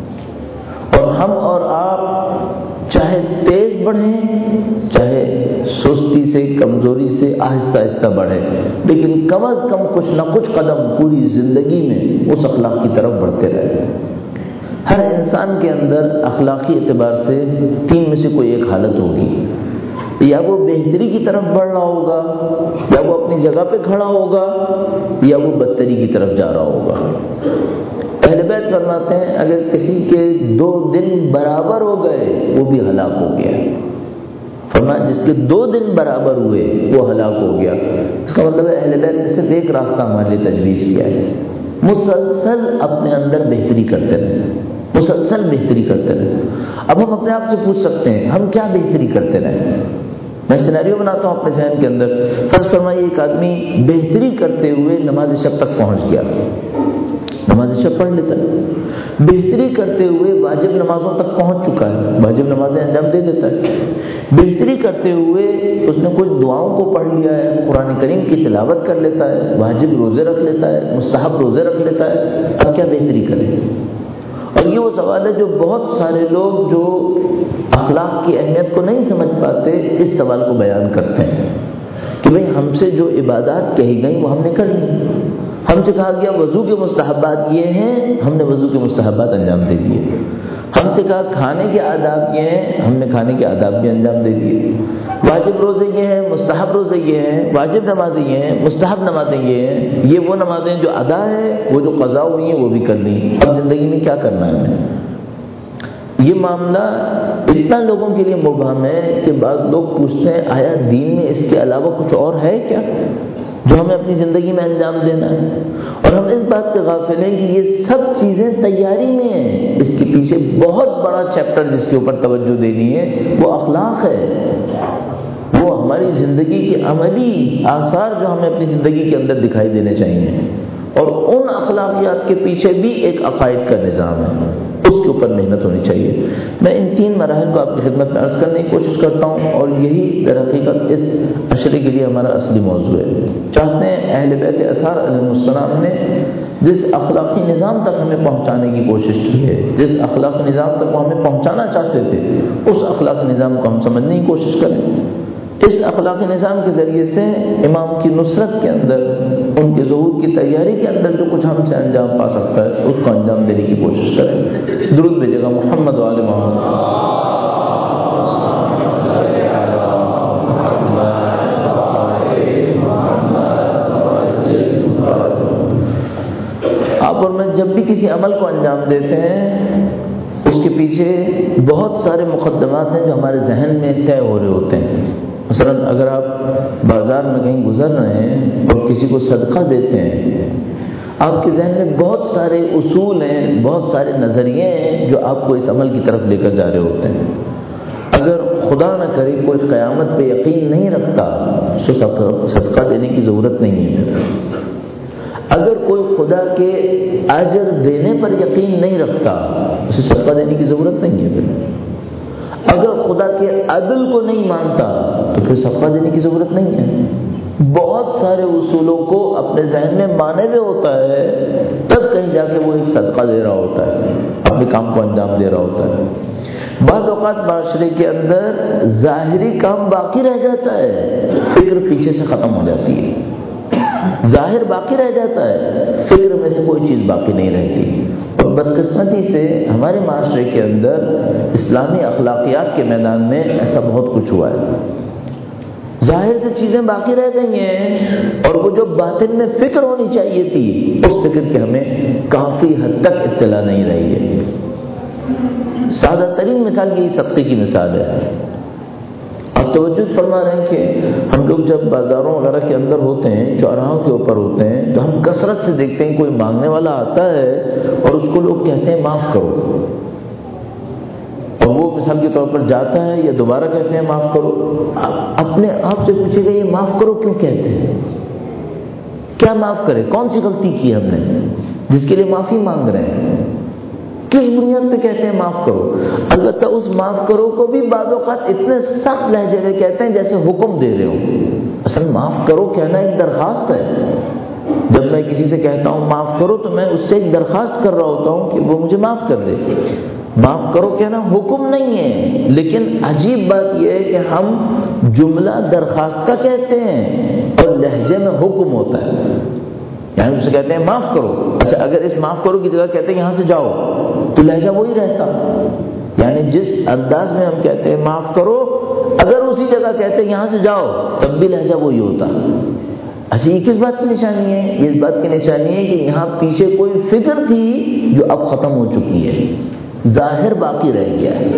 اور ہم اور آپ چاہے تیز بڑھیں چاہے سستی سے کمزوری سے آہستہ آہستہ بڑھے، لیکن کم از کم کچھ نہ کچھ قدم پوری زندگی میں اس اخلاق کی طرف بڑھتے رہے. ہر انسان کے اندر اخلاقی اعتبار سے تین میں سے کوئی ایک حالت ہوگی، یا وہ بہتری کی طرف بڑھ رہا ہوگا، یا وہ اپنی جگہ پہ کھڑا ہوگا، یا وہ بدتری کی طرف جا رہا ہوگا. اہل بیت فرماتے ہیں اگر کسی کے 2 دن برابر ہو گئے وہ بھی ہلاک ہو گیا. فرمایا جس کے 2 دن برابر ہوئے وہ ہلاک ہو گیا. اس کا مطلب ہے اہل بیت نے صرف ایک راستہ ہمارے لیے تجویز کیا ہے، مسلسل اپنے اندر بہتری کرتے رہے، مسلسل بہتری کرتے رہے. اب ہم اپنے آپ سے پوچھ سکتے ہیں ہم کیا بہتری کرتے رہے. میں سینیریو بناتا ہوں اپنے ذہن کے اندر. فرض فرمائیے ایک آدمی بہتری کرتے ہوئے نماز شب تک پہنچ گیا، نماز شب پڑھ لیتا ہے. بہتری کرتے ہوئے واجب نمازوں تک پہنچ چکا ہے، واجب نمازیں انجام دے دیتا ہے. بہتری کرتے ہوئے اس نے کچھ دعاؤں کو پڑھ لیا ہے، قرآن کریم کی تلاوت کر لیتا ہے، واجب روزے رکھ لیتا ہے، مستحب روزے رکھ لیتا ہے. اب کیا بہتری کرے؟ اور یہ وہ سوال ہے جو بہت سارے لوگ جو اخلاق کی اہمیت کو نہیں سمجھ پاتے اس سوال کو بیان کرتے ہیں کہ بھئی ہم سے جو عبادات کہی گئیں وہ ہم نے کر لی. ہم سے کہا گیا وضو کے مستحبات یہ ہیں، ہم نے وضو کے مستحبات انجام دے دیے. ہم سے کہا کھانے کے آداب یہ ہیں، ہم نے کھانے کے آداب بھی انجام دے دیے. واجب روزے یہ ہیں، مستحب روزے یہ ہیں، واجب نمازیں یہ ہیں، مستحب نمازیں یہ ہیں. یہ وہ نمازیں جو ادا ہے، وہ جو قضا ہوئی ہیں وہ بھی کر لی. اب زندگی میں کیا کرنا ہے ہمیں؟ یہ معاملہ اتنا لوگوں کے لیے مبہم ہے کہ بعض لوگ پوچھتے ہیں آیا دین میں اس کے علاوہ کچھ اور ہے کیا جو ہمیں اپنی زندگی میں انجام دینا ہے؟ اور ہم اس بات سے غافل ہیں کہ یہ سب چیزیں تیاری میں ہیں. اس کے پیچھے بہت بڑا چیپٹر جس کے اوپر توجہ دینی ہے وہ اخلاق ہے. وہ ہماری زندگی کے عملی آثار جو ہمیں اپنی زندگی کے اندر دکھائی دینے چاہیے، اور ان اخلاقیات کے پیچھے بھی ایک عقائد کا نظام ہے، اس کے اوپر محنت ہونی چاہیے. میں ان 3 مراحل کو آپ کی خدمت میں عرض کرنے کی کوشش کرتا ہوں، اور یہی در حقیقت اس عشرے کے لیے ہمارا اصلی موضوع ہے. چاہتے ہیں اہل بیت اطہار علیہ السلام نے جس اخلاقی نظام تک ہمیں پہنچانے کی کوشش کی ہے، جس اخلاقی نظام تک وہ ہمیں پہنچانا چاہتے تھے، اس اخلاقی نظام کو ہم سمجھنے کی کوشش کریں. اس اخلاقی نظام کے ذریعے سے امام کی نصرت کے اندر، ان کے ظہور کی تیاری کے اندر جو کچھ ہم سے انجام پا سکتا ہے اس کو انجام دینے کی کوشش کریں. درود بھیجے گا محمد و آل محمد. آپ اور میں جب بھی کسی عمل کو انجام دیتے ہیں اس کے پیچھے بہت سارے مقدمات ہیں جو ہمارے ذہن میں طے ہو رہے ہوتے ہیں. مثلا اگر آپ بازار میں کہیں گزر رہے ہیں اور کسی کو صدقہ دیتے ہیں، آپ کے ذہن میں بہت سارے اصول ہیں، بہت سارے نظریے ہیں جو آپ کو اس عمل کی طرف لے کر جا رہے ہوتے ہیں. اگر خدا نہ کرے کوئی قیامت پہ یقین نہیں رکھتا تو صدقہ دینے کی ضرورت نہیں ہے. اگر کوئی خدا کے اجر دینے پر یقین نہیں رکھتا اسے صدقہ دینے کی ضرورت نہیں ہے. اگر خدا کے عدل کو نہیں مانتا تو پھر صدقہ دینے کی ضرورت نہیں ہے. بہت سارے اصولوں کو اپنے ذہن میں مانے ہوئے ہوتا ہے، تب کہیں جا کے وہ ایک صدقہ دے رہا ہوتا ہے، اپنے کام کو انجام دے رہا ہوتا ہے. بعض اوقات معاشرے کے اندر ظاہری کام باقی رہ جاتا ہے، فکر پیچھے سے ختم ہو جاتی ہے. ظاہر باقی رہ جاتا ہے، فکر میں سے کوئی چیز باقی نہیں رہتی. اور بدقسمتی سے ہمارے معاشرے کے اندر اسلامی اخلاقیات کے میدان میں ایسا بہت کچھ ہوا ہے. ظاہر سے چیزیں باقی رہ گئی ہیں اور وہ جو باطن میں فکر ہونی چاہیے تھی اس فکر کی ہمیں کافی حد تک اطلاع نہیں رہی ہے. سادہ ترین مثال یہی صدقے کی مثال ہے. آپ توجہ فرما رہے ہیں کہ ہم لوگ جب بازاروں وغیرہ کے اندر ہوتے ہیں، چوراہوں کے اوپر ہوتے ہیں، تو ہم کثرت سے دیکھتے ہیں کوئی مانگنے والا آتا ہے اور اس کو لوگ کہتے ہیں معاف کرو، اور وہ مثال کے طور پر جاتا ہے یا دوبارہ کہتے ہیں معاف کرو. آپ اپنے آپ سے پوچھے گا یہ معاف کرو کیوں کہتے ہیں؟ کیا معاف کرے؟ کون سی غلطی کی ہم نے جس کے لیے معافی مانگ رہے ہیں؟ کس بنیاد پہ کہتے ہیں معاف کرو؟ البتہ اس معاف کرو کو بھی بعض اوقات اتنے سخت لہجے میں کہتے ہیں جیسے حکم دے رہے ہو. اصل معاف کرو کہنا ایک درخواست ہے. جب میں کسی سے کہتا ہوں معاف کرو تو میں اس سے ایک درخواست کر رہا ہوتا ہوں کہ وہ مجھے معاف کر دے. معاف کرو کہنا حکم نہیں ہے، لیکن عجیب بات یہ ہے کہ ہم جملہ درخواست کا کہتے ہیں اور لہجے میں حکم ہوتا ہے. یعنی اسے کہتے ہیں معاف کرو، اچھا اگر اس معاف کرو کی جگہ کہتے ہیں یہاں سے جاؤ تو لہجہ وہی رہتا. یعنی جس انداز میں ہم کہتے ہیں معاف کرو، اگر اسی جگہ کہتے ہیں یہاں سے جاؤ تب بھی لہجہ وہی ہوتا. اچھا یہ کس بات کی نشانی ہے؟ یہ اس بات کی نشانی ہے کہ یہاں پیچھے کوئی فکر تھی جو اب ختم ہو چکی ہے، ظاہر باقی رہ گیا ہے.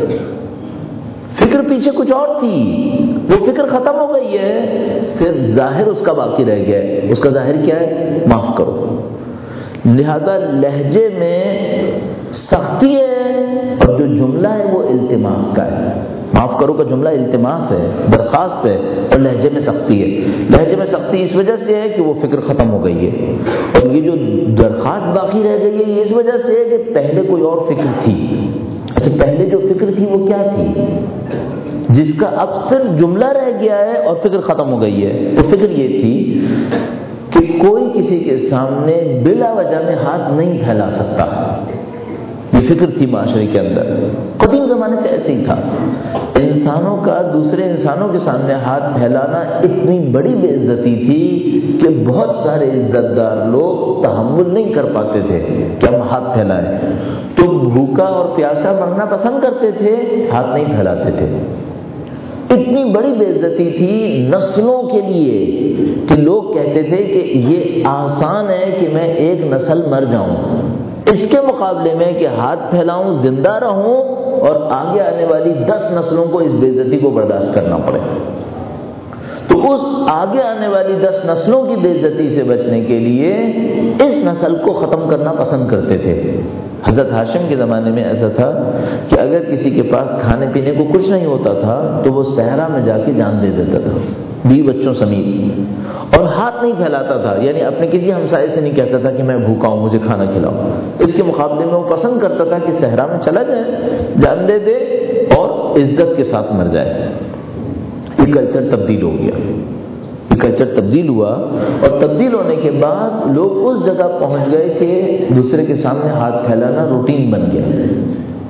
فکر پیچھے کچھ اور تھی، وہ فکر ختم ہو گئی ہے، صرف ظاہر اس کا باقی رہ گیا ہے. اس کا ظاہر کیا ہے؟ معاف کرو. لہذا لہجے میں سختی ہے اور جو جملہ ہے وہ التماس کا ہے. معاف کرو کا جملہ التماس ہے، درخواست ہے، اور لہجے میں سختی ہے. لہجے میں سختی اس وجہ سے ہے کہ وہ فکر ختم ہو گئی ہے، اور یہ جو درخواست باقی رہ گئی ہے یہ اس وجہ سے ہے کہ پہلے کوئی اور فکر تھی. اچھا پہلے جو فکر تھی وہ کیا تھی جس کا اب صرف جملہ رہ گیا ہے اور فکر ختم ہو گئی ہے؟ وہ فکر یہ تھی کہ کوئی کسی کے سامنے بلا وجہ میں ہاتھ نہیں پھیلا سکتا. یہ فکر تھی معاشرے کے اندر، قدیم زمانے سے ایسے ہی تھا. انسانوں کا دوسرے انسانوں کے سامنے ہاتھ پھیلانا اتنی بڑی بے عزتی تھی کہ بہت سارے عزت دار لوگ تحمل نہیں کر پاتے تھے کہ ہم ہاتھ پھیلائیں. تو بھوکا اور پیاسا مرنا پسند کرتے تھے، ہاتھ نہیں پھیلاتے تھے. اتنی بڑی بے عزتی تھی نسلوں کے لیے کہ لوگ کہتے تھے کہ یہ آسان ہے کہ میں ایک نسل مر جاؤں، اس کے مقابلے میں کہ ہاتھ پھیلاؤں زندہ رہوں اور آگے آنے والی 10 نسلوں کو اس بے عزتی کو برداشت کرنا پڑے. تو اس آگے آنے والی 10 نسلوں کی بے عزتی سے بچنے کے لیے اس نسل کو ختم کرنا پسند کرتے تھے. حضرت ہاشم کے زمانے میں ایسا تھا کہ اگر کسی کے پاس کھانے پینے کو کچھ نہیں ہوتا تھا تو وہ صحرا میں جا کے جان دے دیتا تھا، بیوی بچوں سمیت، اور ہاتھ نہیں پھیلاتا تھا. یعنی اپنے کسی ہمسائے سے نہیں کہتا تھا کہ میں بھوکا ہوں مجھے کھانا کھلاؤ. اس کے مقابلے میں وہ پسند کرتا تھا کہ صحرا میں چلا جائے، جان دے دے اور عزت کے ساتھ مر جائے. یہ کلچر تبدیل ہو گیا، یہ کلچر تبدیل ہوا، اور تبدیل ہونے کے بعد لوگ اس جگہ پہنچ گئے کہ دوسرے کے سامنے ہاتھ پھیلانا روٹین بن گیا.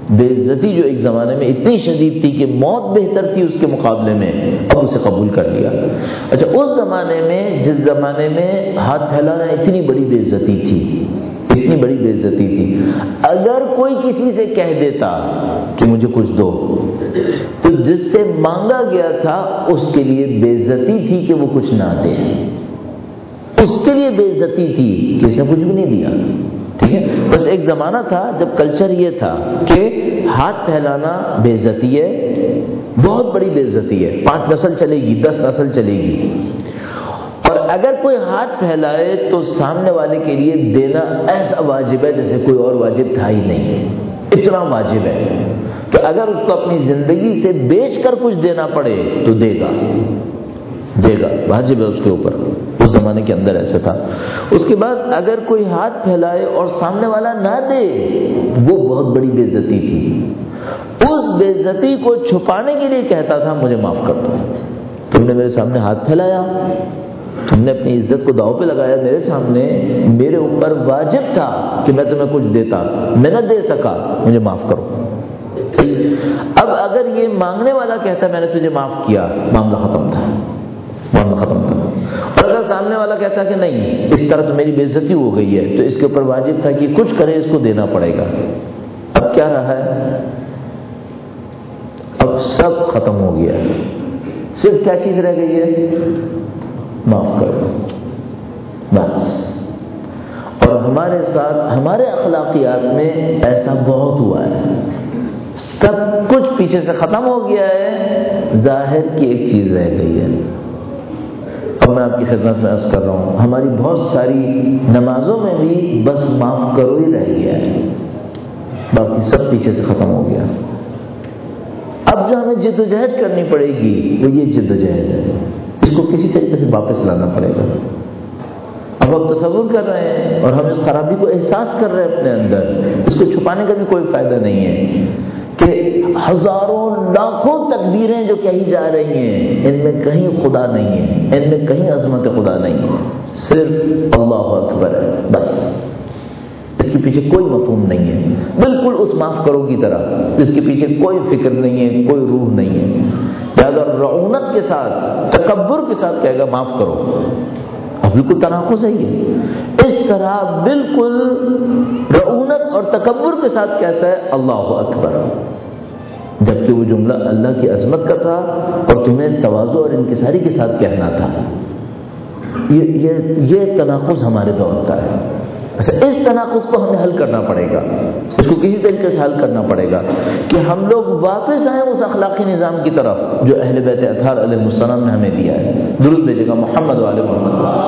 بے عزتی جو ایک زمانے میں اتنی شدید تھی کہ موت بہتر تھی اس کے مقابلے میں، اب اسے قبول کر لیا۔ اچھا، اس زمانے میں جس زمانے میں ہاتھ پھیلانا اتنی بڑی بے عزتی تھی، اتنی بڑی بے عزتی تھی، اگر کوئی کسی سے کہہ دیتا کہ مجھے کچھ دو، تو جس سے مانگا گیا تھا اس کے لیے بے عزتی تھی کہ وہ کچھ نہ دے، اس کے لیے بے عزتی تھی کہ اس نے کچھ بھی نہیں دیا۔ ٹھیک ہے، بس ایک زمانہ تھا جب کلچر یہ تھا کہ ہاتھ پھیلانا بے عزتی ہے، بہت بڑی بے عزتی ہے، 5 نسل چلے گی، 10 نسل چلے گی، اور اگر کوئی ہاتھ پھیلائے تو سامنے والے کے لیے دینا ایسا واجب ہے جیسے کوئی اور واجب تھا ہی نہیں، اتنا واجب ہے کہ اگر اس کو اپنی زندگی سے بیچ کر کچھ دینا پڑے تو دے گا، واجب ہے اس کے اوپر۔ اس زمانے کے اندر ایسا تھا۔ اس کے بعد اگر کوئی ہاتھ پھیلائے اور سامنے والا نہ دے، وہ بہت بڑی بے عزتی تھی۔ اس بے عزتی کو چھپانے کے لیے کہتا تھا مجھے معاف کر دو، تم نے میرے سامنے ہاتھ پھیلایا، تم نے اپنی عزت کو داؤ پہ لگایا میرے سامنے، میرے اوپر واجب تھا کہ میں تمہیں کچھ دیتا، میں نہ دے سکا، مجھے معاف کرو۔ اب اگر یہ مانگنے والا کہتا میں نے تجھے معاف کیا، معاملہ ختم تھا۔ اور اگر سامنے والا کہتا کہ نہیں، اس طرح تو میری بے عزتی ہو گئی ہے، تو اس کے اوپر واجب تھا کہ کچھ کرے، اس کو دینا پڑے گا۔ اب کیا رہا ہے؟ اب سب ختم ہو گیا ہے، صرف کیا چیز رہ گئی ہے؟ معاف کر دو، بس۔ اور ہمارے ساتھ، ہمارے اخلاقیات میں ایسا بہت ہوا ہے، سب کچھ پیچھے سے ختم ہو گیا ہے، ظاہر کی ایک چیز رہ گئی ہے۔ اب میں آپ کی خدمت میں عرض کر رہا ہوں، ہماری بہت ساری نمازوں میں بھی بس معاف کرو ہی رہ گیا ہے، باقی سب پیچھے سے ختم ہو گیا۔ اب جو ہمیں جد و جہد کرنی پڑے گی وہ یہ جد و جہد ہے، اس کو کسی طریقے سے واپس لانا پڑے گا۔ اب ہم تصور کر رہے ہیں اور ہم اس خرابی کو احساس کر رہے ہیں اپنے اندر، اس کو چھپانے کا بھی کوئی فائدہ نہیں ہے کہ ہزاروں لاکھوں تکبیریں جو کہی جا رہی ہیں، ان میں کہیں خدا نہیں ہے، ان میں کہیں عظمت خدا نہیں ہے، صرف اللہ اکبر ہے، بس۔ اس کے پیچھے کوئی مفہوم نہیں ہے، بالکل اس معاف کرو کی طرح، اس کے پیچھے کوئی فکر نہیں ہے، کوئی روح نہیں ہے۔ لہذا رعونت کے ساتھ، تکبر کے ساتھ کہے گا معاف کرو، بالکل تناقض ہے یہ۔ اس طرح بالکل رعونت اور تکبر کے ساتھ کہتا ہے اللہ اکبر، جبکہ وہ جملہ اللہ کی عظمت کا تھا اور تمہیں تواضع اور انکساری کے ساتھ کہنا تھا۔ یہ تناقض ہمارے دور کا ہے۔ اچھا، اس تناقض کو ہمیں حل کرنا پڑے گا، اس کو کسی طریقے سے حل کرنا پڑے گا کہ ہم لوگ واپس آئیں اس اخلاقی نظام کی طرف جو اہل بیت اطہار علیہ السلام نے ہمیں دیا ہے۔ درود بھیجے گا محمد و آل محمد۔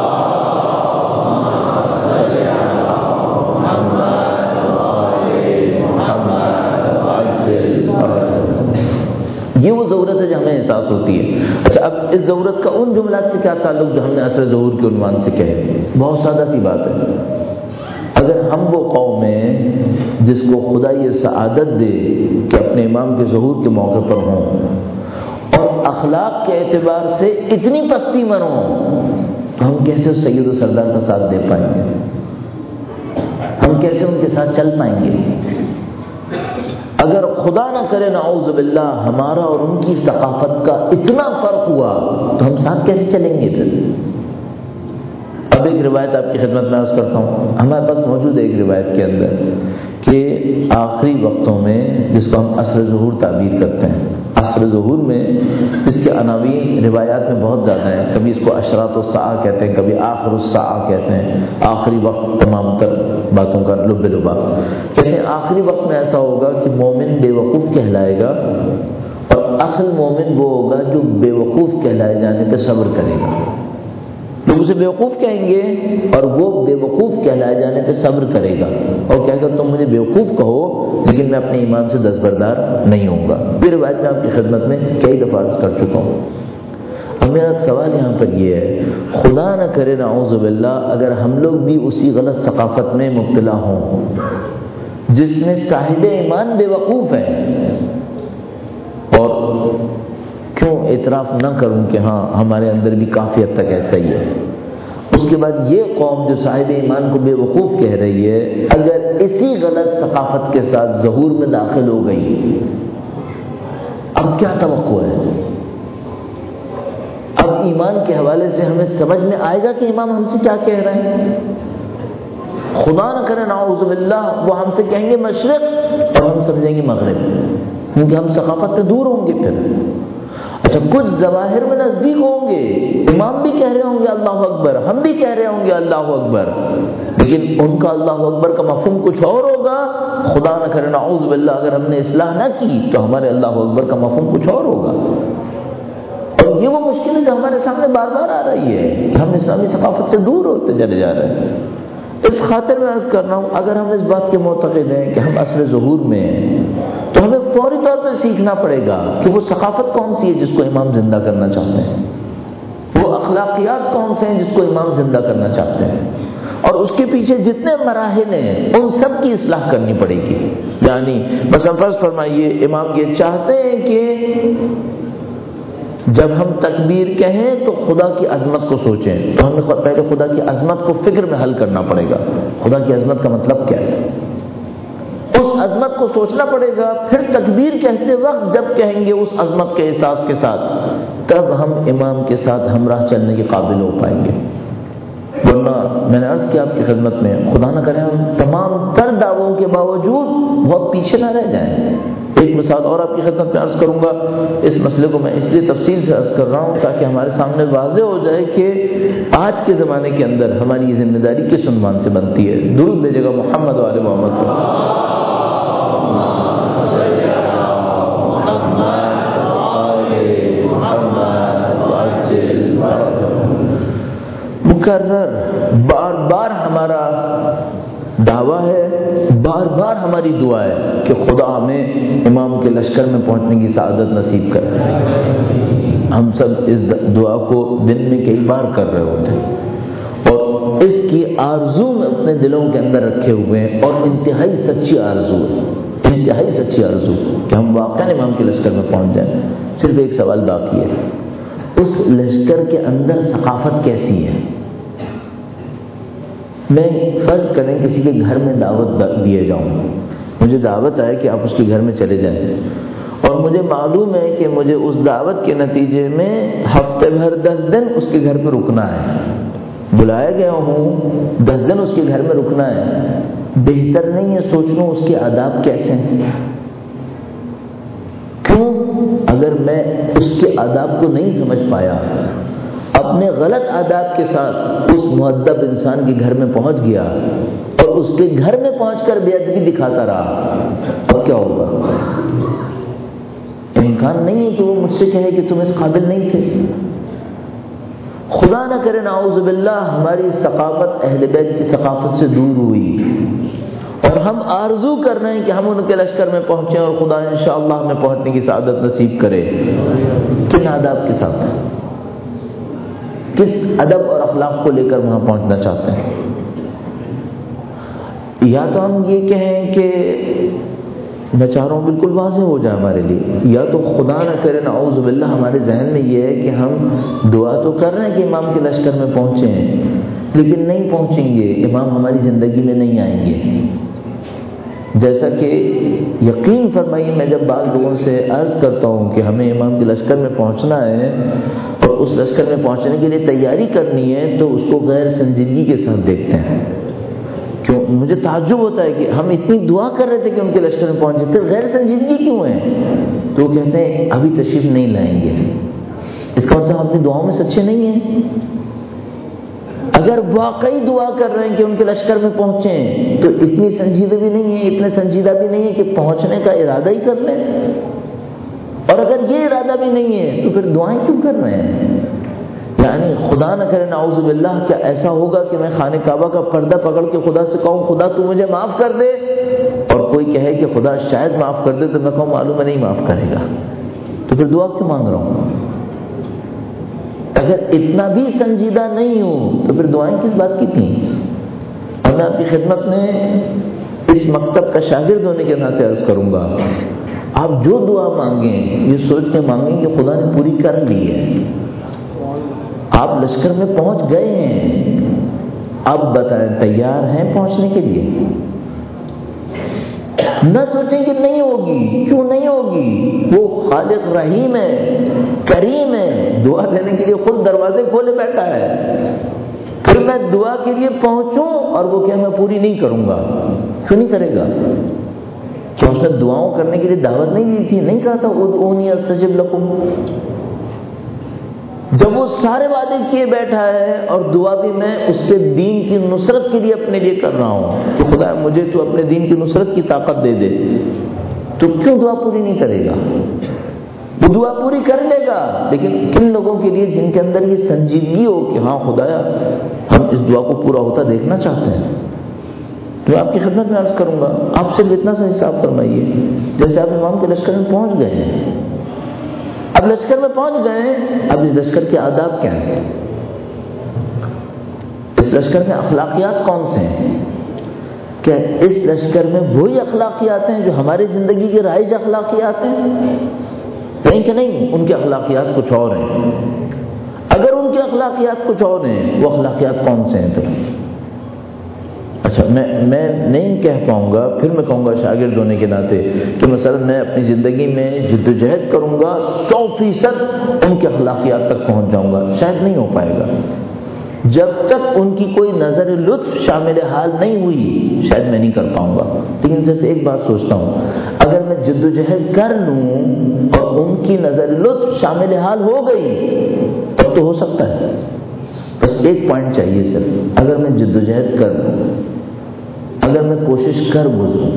یہ وہ ضرورت ہے جو ہمیں احساس ہوتی ہے۔ اچھا، اب اس ضرورت کا ان جملات سے کیا تعلق جو ہم نے عصر ظہور کے عنوان سے کہے؟ بہت سادہ سی بات ہے، اگر ہم وہ قوم ہیں جس کو خدا یہ سعادت دے کہ اپنے امام کے ظہور کے موقع پر ہوں اور اخلاق کے اعتبار سے اتنی پستی میں ہوں، تو ہم کیسے اس سید و سردار کا ساتھ دے پائیں گے؟ ہم کیسے ان کے ساتھ چل پائیں گے؟ اگر خدا نہ کرے نعوذ باللہ ہمارا اور ان کی ثقافت کا اتنا فرق ہوا تو ہم ساتھ کیسے چلیں گے پھر؟ اب ایک روایت آپ کی خدمت میں عرض کرتا ہوں، ہمارے پاس موجود ہے ایک روایت کے اندر کہ آخری وقتوں میں، جس کو ہم عصر ظہور تعبیر کرتے ہیں، عصر ظہور میں اس کے عناوین روایات میں بہت زیادہ ہیں، کبھی اس کو اشراط الساعہ کہتے ہیں، کبھی آخر الساعہ کہتے ہیں، آخری وقت تمام تر باتوں کا لب لبا کہتے ہیں۔ آخری وقت میں ایسا ہوگا کہ مومن بے وقوف کہلائے گا، اور اصل مومن وہ ہوگا جو بے وقوف کہلائے جانے پہ صبر کرے گا۔ لوگ اسے بیوقوف کہیں گے اور وہ بے وقوف کہلائے جانے پہ صبر کرے گا اور کہے گا تم مجھے بیوقوف کہو لیکن میں اپنے ایمان سے دستبردار نہیں ہوں گا۔ یہ روایت میں آپ کی خدمت میں کئی دفعہ عرض کر چکا ہوں۔ اب میرا سوال یہاں پر یہ ہے، خدا نہ کرے نعوذ باللہ اگر ہم لوگ بھی اسی غلط ثقافت میں مبتلا ہوں جس میں صاحب ایمان بے وقوف ہے، اور کیوں اعتراف نہ کروں کہ ہاں ہمارے اندر بھی کافی حد تک ایسا ہی ہے، اس کے بعد یہ قوم جو صاحب ایمان کو بے وقوف کہہ رہی ہے، اگر اسی غلط ثقافت کے ساتھ ظہور میں داخل ہو گئی، اب کیا توقع ہے؟ اب ایمان کے حوالے سے ہمیں سمجھ میں آئے گا کہ امام ہم سے کیا کہہ رہے ہیں؟ خدا نہ کرے نعوذ باللہ وہ ہم سے کہیں گے مشرق اور ہم سمجھیں گے مغرب، کیونکہ ہم ثقافت پہ دور ہوں گے پھر۔ اچھا، کچھ ظواہر میں نزدیک ہوں گے، امام بھی کہہ رہے ہوں گے اللہ اکبر، ہم بھی کہہ رہے ہوں گے اللہ اکبر، لیکن ان کا اللہ اکبر کا مفہوم کچھ اور ہوگا۔ خدا نہ کرے نعوذ باللہ اگر ہم نے اصلاح نہ کی تو ہمارے اللہ اکبر کا مفہوم کچھ اور ہوگا۔ اور یہ وہ مشکل ہے جو ہمارے سامنے بار بار آ رہی ہے کہ ہم اسلامی ثقافت سے دور ہوتے چلے جا رہے ہیں۔ اس خاطر میں عرض کر رہا ہوں، اگر ہم اس بات کے معتقد ہیں کہ ہم عصر ظہور میں ہیں تو ہمیں فوری طور پہ سیکھنا پڑے گا کہ وہ ثقافت کون سی ہے جس کو امام زندہ کرنا چاہتے ہیں، وہ اخلاقیات کون سے ہیں جس کو امام زندہ کرنا چاہتے ہیں، اور اس کے پیچھے جتنے مراحل ہیں ان سب کی اصلاح کرنی پڑے گی۔ یعنی مثلا فرض فرمائیے امام یہ چاہتے ہیں کہ جب ہم تکبیر کہیں تو خدا کی عظمت کو سوچیں، تو ہمیں پہلے خدا کی عظمت کو فکر میں حل کرنا پڑے گا۔ خدا کی عظمت کا مطلب کیا ہے، اس عظمت کو سوچنا پڑے گا، پھر تکبیر کہتے وقت جب کہیں گے اس عظمت کے احساس کے ساتھ، تب ہم امام کے ساتھ ہمراہ چلنے کے قابل ہو پائیں گے۔ ورنہ میں نے عرض کیا آپ کی خدمت میں، خدا نہ کرے ہم تمام تر دعووں کے باوجود بہت پیچھے نہ رہ جائیں۔ ایک مثال اور آپ کی خدمت میں عرض کروں گا، اس مسئلے کو میں اس لیے تفصیل سے عرض کر رہا ہوں تاکہ ہمارے سامنے واضح ہو جائے کہ آج کے زمانے کے اندر ہماری یہ ذمہ داری کس عنوان سے بنتی ہے۔ درود بھیجے گا محمد و آل محمد پر۔ مکرر بار بار ہمارا دعویٰ ہے، بار بار ہماری دعا ہے کہ خدا ہمیں امام کے لشکر میں پہنچنے کی سعادت نصیب کرے۔ ہم سب اس دعا کو دن میں کئی بار کر رہے ہوتے ہیں اور اس کی آرزو میں اپنے دلوں کے اندر رکھے ہوئے ہیں، اور انتہائی سچی آرزو ہے، انتہائی سچی آرزو کہ ہم واقعاً امام کے لشکر میں پہنچ جائیں۔ صرف ایک سوال باقی ہے، اس لشکر کے اندر ثقافت کیسی ہے؟ میں فرض کریں کسی کے گھر میں دعوت دیے جاؤں، مجھے دعوت آئے کہ آپ اس کے گھر میں چلے جائیں، اور مجھے معلوم ہے کہ مجھے اس دعوت کے نتیجے میں ہفتے بھر 10 دن اس کے گھر پہ رکنا ہے، بلایا گیا ہوں 10 دن اس کے گھر میں رکنا ہے، بہتر نہیں ہے سوچ لوں اس کے آداب کیسے ہیں؟ کیوں؟ اگر میں اس کے آداب کو نہیں سمجھ پایا، اپنے غلط آداب کے ساتھ اس مؤدب انسان کے گھر میں پہنچ گیا اور اس کے گھر میں پہنچ کر بے ادبی دکھاتا رہا، اب کیا ہوگا؟ امکان نہیں ہے کہ وہ مجھ سے کہے کہ تم اس قابل نہیں تھے۔ خدا نہ کرے نعوذ باللہ ہماری ثقافت اہل بیت کی ثقافت سے دور ہوئی اور ہم آرزو کر رہے ہیں کہ ہم ان کے لشکر میں پہنچیں اور خدا انشاءاللہ ہمیں پہنچنے کی سعادت نصیب کرے۔ کن آداب کے ساتھ، کس ادب اور اخلاق کو لے کر وہاں پہنچنا چاہتے ہیں؟ یا تو ہم یہ کہیں کہ میں چاہ رہا ہوں بالکل واضح ہو جائے ہمارے لیے، یا تو خدا نہ کرے نعوذ باللہ ہمارے ذہن میں یہ ہے کہ ہم دعا تو کر رہے ہیں کہ امام کے لشکر میں پہنچیں لیکن نہیں پہنچیں گے، امام ہماری زندگی میں نہیں آئیں گے۔ جیسا کہ یقین فرمائیے میں جب بعض لوگوں سے عرض کرتا ہوں کہ ہمیں امام کے لشکر میں پہنچنا ہے اور اس لشکر میں پہنچنے کے لیے تیاری کرنی ہے تو اس کو غیر سنجیدگی کے ساتھ دیکھتے ہیں۔ کیوں؟ مجھے تعجب ہوتا ہے کہ ہم اتنی دعا کر رہے تھے کہ ان کے لشکر میں پہنچے، پھر غیر سنجیدگی کیوں ہے؟ تو وہ کہتے ہیں ابھی تشریف نہیں لائیں گے۔ اس کا مطلب اپنی دعاؤں میں سچے نہیں ہیں۔ اگر واقعی دعا کر رہے ہیں کہ ان کے لشکر میں پہنچیں تو اتنی سنجیدہ بھی نہیں ہے، اتنے سنجیدہ بھی نہیں ہے کہ پہنچنے کا ارادہ ہی کر لیں، اور اگر یہ ارادہ بھی نہیں ہے تو پھر دعائیں کیوں کر رہے ہیں؟ یعنی خدا نہ کرے نعوذ باللہ کیا ایسا ہوگا کہ میں خانہ کعبہ کا پردہ پکڑ کے خدا سے کہوں خدا تو مجھے معاف کر دے، اور کوئی کہے کہ خدا شاید معاف کر دے تو میں کہوں معلوم ہے نہیں معاف کرے گا، تو پھر دعا کیوں مانگ رہا ہوں؟ اگر اتنا بھی سنجیدہ نہیں ہوں تو پھر دعائیں کس بات کی تھیں؟ اور میں آپ کی خدمت میں اس مکتب کا شاگرد ہونے کے ناطے عرض کروں گا، آپ جو دعا مانگیں یہ سوچ کے مانگیں کہ خدا نے پوری کر لی ہے۔ آپ لشکر میں پہنچ گئے ہیں، اب بتائیں تیار ہیں پہنچنے کے لیے؟ نہ سوچیں کہ نہیں ہوگی، کیوں نہیں ہوگی؟ وہ خالق رحیم ہے، کریم ہے، دعا دینے کے لیے خود دروازے کھولے بیٹھا ہے۔ پھر میں دعا کے لیے پہنچوں اور وہ کہ میں پوری نہیں کروں گا، کیوں نہیں کرے گا؟ کیا اس نے دعاؤں کرنے کے لیے دعوت نہیں دی تھی؟ نہیں کہا تھا ادعونی استجب لکم؟ جب وہ سارے وعدے کیے بیٹھا ہے اور دعا بھی میں اس سے دین کی نصرت کے لیے اپنے لیے کر رہا ہوں، تو خدا مجھے تو اپنے دین کی نصرت کی طاقت دے دے، تو کیوں دعا پوری نہیں کرے گا؟ وہ دعا پوری کر لے گا، لیکن کن لوگوں کے لیے جن کے اندر یہ سنجیدگی ہو کہ ہاں خدایا ہم اس دعا کو پورا ہوتا دیکھنا چاہتے ہیں۔ تو آپ کی خدمت میں عرض کروں گا، آپ صرف اتنا سا حساب فرمائیے، جیسے آپ امام کے لشکر میں پہنچ گئے ہیں، اب لشکر میں پہنچ گئے، اب اس لشکر کے آداب کیا ہیں؟ اس لشکر میں اخلاقیات کون سے ہیں؟ کیا اس لشکر میں وہی اخلاقیات ہیں جو ہماری زندگی کی رائج اخلاقیات ہیں؟ نہیں کہ نہیں، ان کی اخلاقیات کچھ اور ہیں۔ اگر ان کی اخلاقیات کچھ اور ہیں، وہ اخلاقیات کون سے ہیں پھر؟ اچھا، میں نہیں کہہ پاؤں گا، پھر میں کہوں گا شاگرد ہونے کے ناطے کہ مثلا میں اپنی زندگی میں جدوجہد کروں گا 100% ان کے اخلاقیات تک پہنچ جاؤں گا، شاید نہیں ہو پائے گا۔ جب تک ان کی کوئی نظر لطف شامل حال نہیں ہوئی، شاید میں نہیں کر پاؤں گا۔ لیکن صرف ایک بات سوچتا ہوں، اگر میں جدوجہد کر لوں اور ان کی نظر لطف شامل حال ہو گئی تب تو ہو سکتا ہے۔ بس ایک پوائنٹ چاہیے صرف، اگر میں جدوجہد کر لوں، اگر میں کوشش کر گزروں۔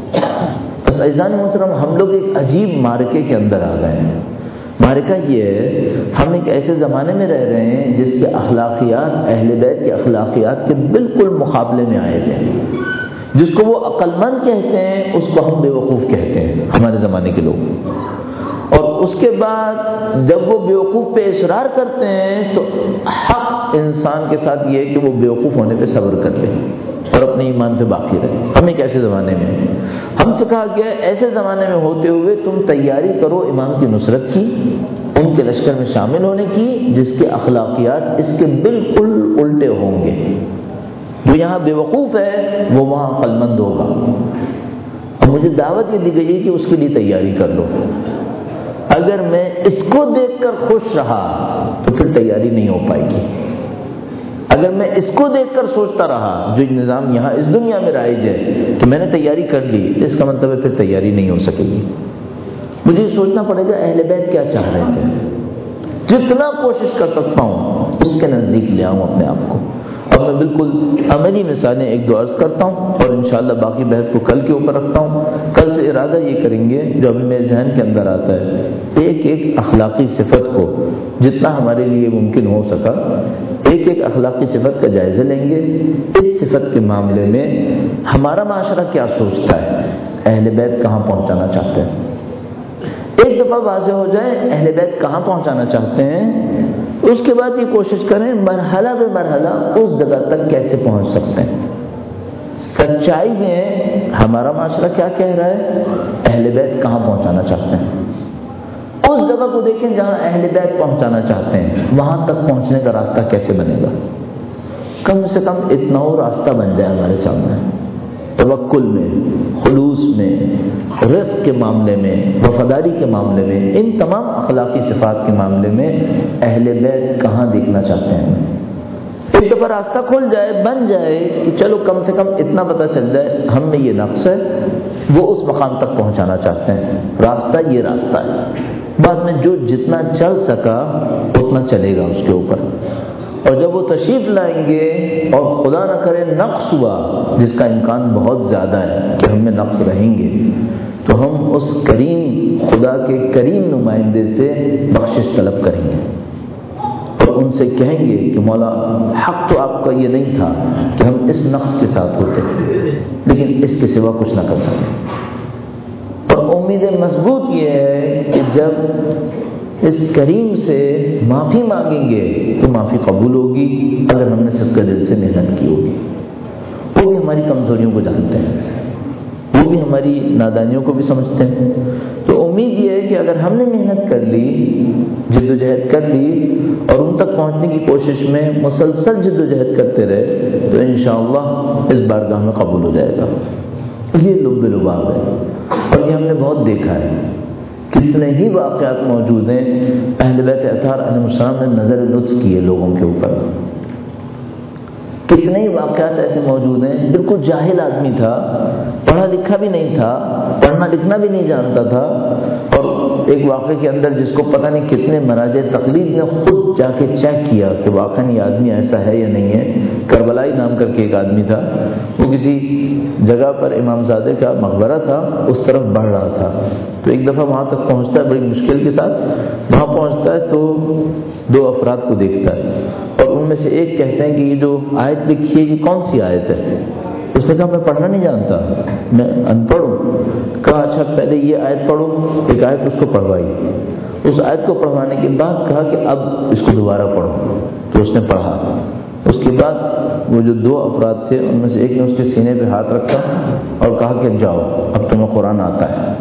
بس عزیزان محترم، ہم لوگ ایک عجیب معرکے کے اندر آ گئے ہیں۔ معرکہ یہ ہے، ہم ایک ایسے زمانے میں رہ رہے ہیں جس کے اخلاقیات اہل بیت کے اخلاقیات کے بالکل مقابلے میں آئے ہوئے ہیں۔ جس کو وہ عقل مند کہتے ہیں اس کو ہم بے وقوف کہتے ہیں، ہمارے زمانے کے لوگ۔ اور اس کے بعد جب وہ بیوقوف پہ اصرار کرتے ہیں تو حق انسان کے ساتھ یہ ہے کہ وہ بیوقوف ہونے پہ صبر کر لے اور اپنے ایمان پہ باقی رہے۔ ہم ایک ایسے زمانے میں، ہم سے کہا گیا ایسے زمانے میں ہوتے ہوئے تم تیاری کرو امام کی نصرت کی، ان کے لشکر میں شامل ہونے کی جس کے اخلاقیات اس کے بالکل الٹے ہوں گے۔ جو یہاں بیوقوف ہے وہ وہاں عقل مند ہوگا۔ اور مجھے دعوت یہ دی گئی ہے کہ اس کے لیے تیاری کر لو۔ اگر میں اس کو دیکھ کر خوش رہا تو پھر تیاری نہیں ہو پائے گی۔ اگر میں اس کو دیکھ کر سوچتا رہا جو نظام یہاں اس دنیا میں رائج ہے کہ میں نے تیاری کر لی، اس کا مطلب ہے پھر تیاری نہیں ہو سکے گی۔ مجھے سوچنا پڑے گا اہل بیت کیا چاہ رہے تھے، جتنا کوشش کر سکتا ہوں اس کے نزدیک لے آؤں اپنے آپ کو۔ اور میں بالکل عملی مثالیں ایک دو عرض کرتا ہوں اور انشاءاللہ باقی بحث کو کل کے اوپر رکھتا ہوں۔ کل سے ارادہ یہ کریں گے جو ابھی میرے ذہن کے اندر آتا ہے، ایک ایک اخلاقی صفت کو جتنا ہمارے لیے ممکن ہو سکا ایک ایک اخلاقی صفت کا جائزہ لیں گے۔ اس صفت کے معاملے میں ہمارا معاشرہ کیا سوچتا ہے، اہل بیت کہاں پہنچانا چاہتے ہیں۔ ایک دفعہ واضح ہو جائے اہل بیت کہاں پہنچانا چاہتے ہیں، اس کے بعد یہ کوشش کریں مرحلہ بے مرحلہ اس جگہ تک کیسے پہنچ سکتے ہیں۔ سچائی میں ہمارا معاشرہ کیا کہہ رہا ہے، اہل بیت کہاں پہنچانا چاہتے ہیں، اس جگہ کو دیکھیں جہاں اہل بیت پہنچانا چاہتے ہیں، وہاں تک پہنچنے کا راستہ کیسے بنے گا۔ کم سے کم اتنا اور راستہ بن جائے ہمارے سامنے، توکل میں، خلوص میں، رزق کے معاملے میں، وفاداری کے معاملے میں، ان تمام اخلاقی صفات کے معاملے میں اہل بیت کہاں دیکھنا چاہتے ہیں۔ ایک دفعہ راستہ کھل جائے، بن جائے کہ چلو کم سے کم اتنا پتہ چل جائے ہم میں یہ نقص ہے، وہ اس مقام تک پہنچانا چاہتے ہیں، راستہ یہ راستہ ہے۔ بعد میں جو جتنا چل سکا اتنا چلے گا اس کے اوپر۔ اور جب وہ تشریف لائیں گے اور خدا نہ کرے نقص ہوا، جس کا امکان بہت زیادہ ہے کہ ہم میں نقص رہیں گے، تو ہم اس کریم خدا کے کریم نمائندے سے بخشش طلب کریں گے اور ان سے کہیں گے کہ مولا حق تو آپ کا یہ نہیں تھا کہ ہم اس نقص کے ساتھ ہوتے، لیکن اس کے سوا کچھ نہ کر سکیں۔ اور امید مضبوط یہ ہے کہ جب اس کریم سے معافی مانگیں گے تو معافی قبول ہوگی اگر ہم نے صدقہ دل سے محنت کی ہوگی۔ وہ بھی ہماری کمزوریوں کو جانتے ہیں، وہ بھی ہماری نادانیوں کو بھی سمجھتے ہیں، تو امید امید یہ ہے کہ اگر ہم نے محنت کر لی، جدوجہد کر لی اور ان تک پہنچنے کی کوشش میں مسلسل جدوجہد کرتے رہے تو انشاءاللہ اس بارگاہ میں قبول ہو جائے گا۔ یہ لب لباب ہے اور یہ ہم نے بہت دیکھا ہے۔ کتنے ہی واقعات موجود ہیں اہل بیت اطہار علیہ السلام نے نظر لطف کیے لوگوں کے اوپر۔ کتنے ہی واقعات ایسے موجود ہیں، بالکل جاہل آدمی تھا، پڑھا لکھا بھی نہیں تھا، پڑھنا لکھنا بھی نہیں جانتا تھا، اور ایک واقعے کے اندر جس کو پتہ نہیں کتنے مراجع تقلید نے خود جا کے چیک کیا کہ واقعی یہ آدمی ایسا ہے یا نہیں ہے۔ کربلائی نام کر کے ایک آدمی تھا، وہ کسی جگہ پر امام زادے کا مقبرہ تھا، اس طرف بڑھ رہا تھا، تو ایک دفعہ وہاں تک پہنچتا ہے بڑی مشکل کے ساتھ، وہاں پہنچتا ہے تو دو افراد کو دیکھتا ہے اور ان میں سے ایک کہتے ہیں کہ یہ جو آیت لکھی ہے یہ کون سی آیت ہے؟ اس نے کہا میں پڑھنا نہیں جانتا، میں ان پڑھ ہوں۔ کہا اچھا پہلے یہ آیت پڑھو، ایک آیت اس کو پڑھوائی، اس آیت کو پڑھوانے کے بعد کہا کہ اب اس کو دوبارہ پڑھو، تو اس نے پڑھا۔ اس کے بعد وہ جو دو افراد تھے ان میں سے ایک نے اس کے سینے پہ ہاتھ رکھا اور کہا کہ جاؤ اب تمہیں قرآن آتا ہے۔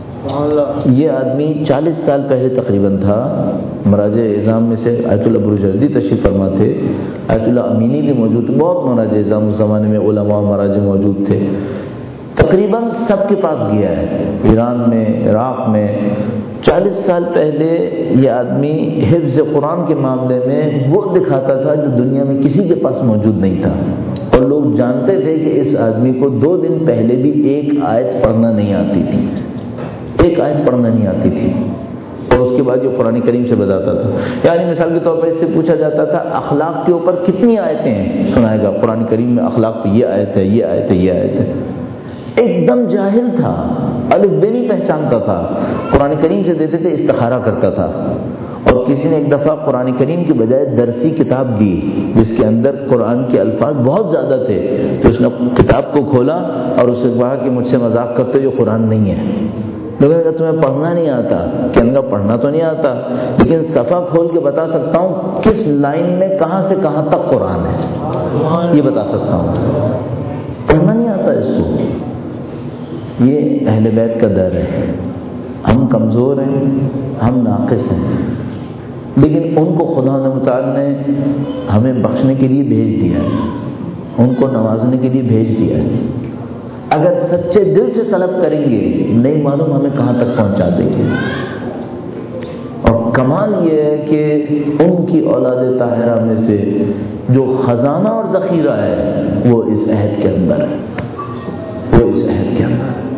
یہ آدمی 40 سال پہلے تقریباً تھا، مراجع اعظام میں سے آیت اللہ برجردی تشریف فرما تھے، آیت اللہ امینی بھی موجود تھے، بہت مراجع اعظام اس زمانے میں علماء مراجع موجود تھے، تقریباً سب کے پاس گیا ہے، ایران میں، عراق میں۔ 40 سال پہلے یہ آدمی حفظ قرآن کے معاملے میں وہ دکھاتا تھا جو دنیا میں کسی کے پاس موجود نہیں تھا، اور لوگ جانتے تھے کہ اس آدمی کو 2 دن پہلے بھی ایک آیت پڑھنا نہیں آتی تھی، ایک آیت پڑھنا نہیں آتی تھی، اور اس کے بعد یہ قرآن کریم سے بتاتا تھا۔ یعنی مثال کے طور پر اس سے پوچھا جاتا تھا اخلاق کے اوپر کتنی آیتیں ہیں، سنائے گا قرآن کریم میں اخلاق پہ یہ آیت ہے، یہ آیت ہے، یہ آیت ہے۔ ایک دم جاہل تھا، الف بے نہیں پہچانتا تھا، قرآن کریم سے دیتے تھے استخارہ کرتا تھا، اور کسی نے ایک دفعہ قرآن کریم کی بجائے درسی کتاب دی جس کے اندر قرآن کے الفاظ بہت زیادہ تھے، تو اس نے کتاب کو کھولا اور اس سے کہا کہ مجھ سے مذاق کرتے یہ قرآن نہیں ہے۔ لوگوں نے کہا تمہیں پڑھنا نہیں آتا؟ کہنے کا پڑھنا تو نہیں آتا لیکن صفحہ کھول کے بتا سکتا ہوں کس لائن میں کہاں سے کہاں تک قرآن ہے، یہ بتا سکتا ہوں، پڑھنا نہیں آتا اس کو۔ یہ اہل بیت کا در ہے، ہم کمزور ہیں، ہم ناقص ہیں، لیکن ان کو خدا متعال نے ہمیں بخشنے کے لیے بھیج دیا ہے، ان کو نوازنے کے لیے بھیج دیا ہے۔ اگر سچے دل سے طلب کریں گے نہیں معلوم ہمیں کہاں تک پہنچا دیں گے۔ اور کمال یہ ہے کہ ان کی اولاد طاہرہ میں سے جو خزانہ اور ذخیرہ ہے وہ اس عہد کے اندر ہے، وہ اس عہد کے اندر ہے۔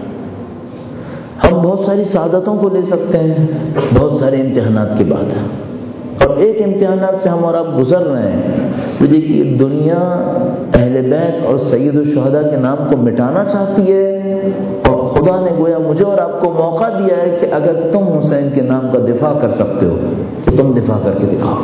ہم بہت ساری سعادتوں کو لے سکتے ہیں بہت سارے امتحانات کے بعد، اور ایک امتحانات سے ہم اور آپ گزر رہے ہیں۔ تو دیکھیے دنیا اہل بیت اور سید الشہداء کے نام کو مٹانا چاہتی ہے، اور خدا نے گویا مجھے اور آپ کو موقع دیا ہے کہ اگر تم حسین کے نام کا دفاع کر سکتے ہو تو تم دفاع کر کے دکھاؤ۔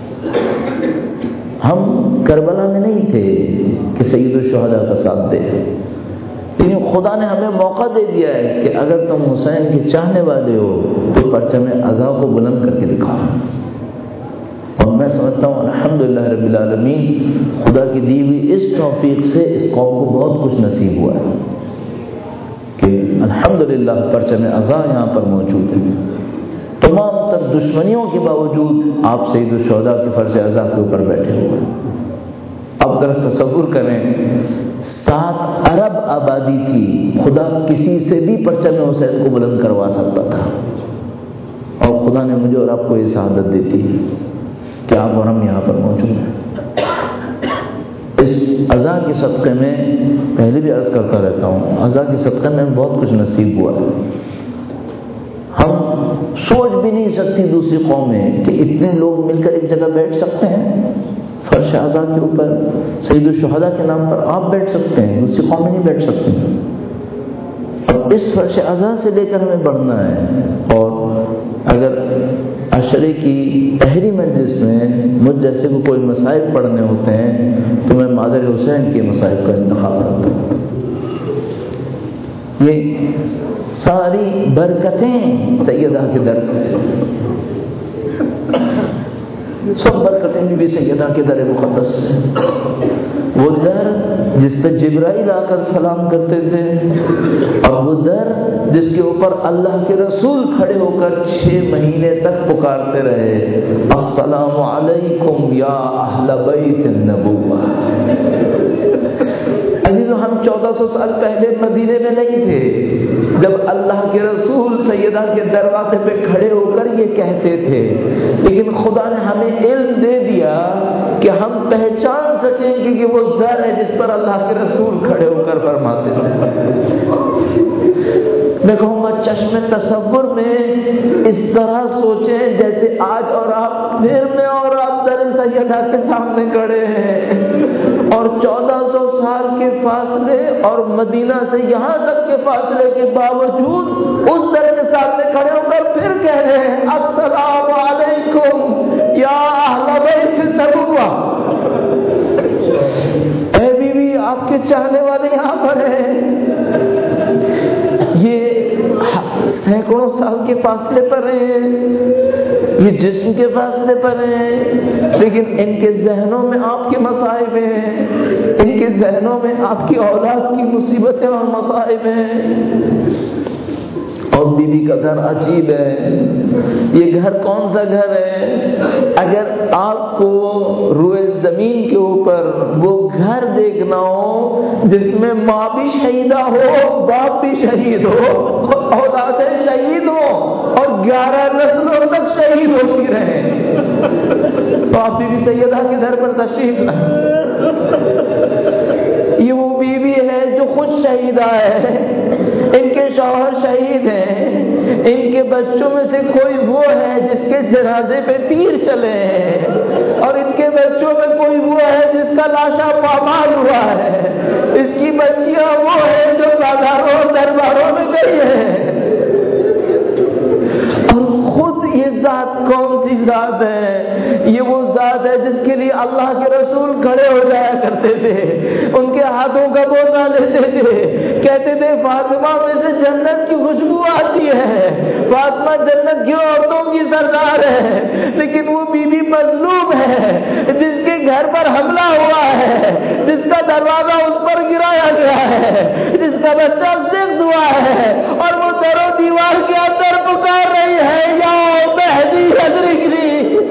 ہم کربلا میں نہیں تھے کہ سید الشہداء کا ساتھ دے، لیکن خدا نے ہمیں موقع دے دیا ہے کہ اگر تم حسین کے چاہنے والے ہو تو پرچم عزا کو بلند کر کے دکھاؤ۔ اور میں سمجھتا ہوں الحمدللہ رب العالمین خدا کی دی ہوئی اس توفیق سے اس قوم کو بہت کچھ نصیب ہوا ہے کہ الحمدللہ پرچم عزا یہاں پر موجود ہے۔ تمام تر دشمنیوں کے باوجود آپ سید الشہداء کے فرش عزا کے اوپر بیٹھے ہوئے ہیں۔ اب ذرا تصور کریں 7 ارب آبادی تھی، خدا کسی سے بھی پرچم حسین کو بلند کروا سکتا تھا، اور خدا نے مجھے اور آپ کو یہ سعادت دیتی ہے کہ آپ اور ہم یہاں پر موجود ہیں۔ اس عزا کے صدقے میں پہلے بھی عرض کرتا رہتا ہوں، عزا کے صدقے میں بہت کچھ نصیب ہوا ہے۔ ہم سوچ بھی نہیں سکتی دوسری قومیں کہ اتنے لوگ مل کر ایک جگہ بیٹھ سکتے ہیں، فرش عزا کے اوپر سید الشہداء کے نام پر آپ بیٹھ سکتے ہیں، دوسری قومیں نہیں بیٹھ سکتی۔ اور اس فرش عزا سے لے کر ہمیں بڑھنا ہے، اور اگر عشرے کی پہلی مجلس میں مجھ جیسے کو کوئی مصائب پڑھنے ہوتے ہیں تو میں مادر حسین کے مصائب کا انتخاب کرتا ہوں۔ یہ ساری برکتیں سیدہ کے در سے، سب برکتیں بھی سیدہ کے در مقدس سے۔ وہ در جس پہ جبرائیل آ کر سلام کرتے تھے، اور وہ در جس کے اوپر اللہ کے رسول کھڑے ہو کر 6 مہینے تک پکارتے رہے، السلام علیکم یا اہل بیت النبوہ۔ عزیزو، ہم 1400 سال پہلے مدینے میں نہیں تھے جب اللہ کے رسول سیدہ کے دروازے پہ کھڑے ہو کر یہ کہتے تھے، لیکن خدا نے ہمیں علم دے دیا کہ ہم پہچان سکیں کہ یہ وہ در ہے جس پر اللہ کے رسول کھڑے ہو کر فرماتے ہیں۔ میں کہوں گا چشم تصور میں اس طرح سوچیں جیسے آج اور آپ پھر میں اور آپ در سیدہ کے سامنے کھڑے ہیں، اور 1400 سال کے فاصلے اور مدینہ سے یہاں تک کے فاصلے کے باوجود اس در کے سامنے کھڑے ہو کر پھر کہہ رہے ہیں السلام علیکم یا اہل بیت النبوہ۔ اے بیوی، آپ کے چاہنے والے یہاں پر ہیں، یہ سینکڑوں سال کے فاصلے پر ہیں، یہ جسم کے فاصلے پر ہیں، لیکن ان کے ذہنوں میں آپ کے مصائب ہیں، ان کے ذہنوں میں آپ کی اولاد کی مصیبتیں اور مصائب ہیں۔ اور بیوی کا گھر عجیب ہے، یہ گھر کون سا گھر ہے؟ اگر آپ کو روئے زمین کے اوپر وہ گھر دیکھنا ہو جس میں ماں بھی شہیدہ ہو، باپ بھی شہید ہو، اولادیں شہید ہو اور 11 نسلوں تک شہید ہوتی رہیں، تو آپ بیوی سیدہ کے گھر پر تشریف لائیں۔ یہ وہ بیوی ہے جو خود شہیدہ ہے، ان کے شوہر شہید ہیں، ان کے بچوں میں سے کوئی وہ ہے جس کے جنازے پہ تیر چلے ہیں، اور ان کے بچوں میں کوئی وہ ہے جس کا لاشا پامال ہوا ہے، اس کی بچیاں وہ ہیں جو بازاروں اور درباروں میں گئی ہیں، اور خود یہ ذات کون سی ذات ہے؟ یہ وہ ذات ہے جس کے لیے اللہ کے رسول کھڑے ہو جایا کرتے تھے، ان کے ہاتھوں کا بوسہ لیتے تھے، کہتے تھے فاطمہ میں سے جنت کی خوشبو آتی ہے، فاطمہ جنت کی عورتوں کی سردار ہے، لیکن وہ بیوی مظلوم ہے جس کے گھر پر حملہ ہوا ہے، جس کا دروازہ اس پر گرایا گیا ہے، جس کا بچہ زند ہوا ہے، اور وہ در و دیوار کے اندر پکار رہی ہے یا مہدی ادرکنی۔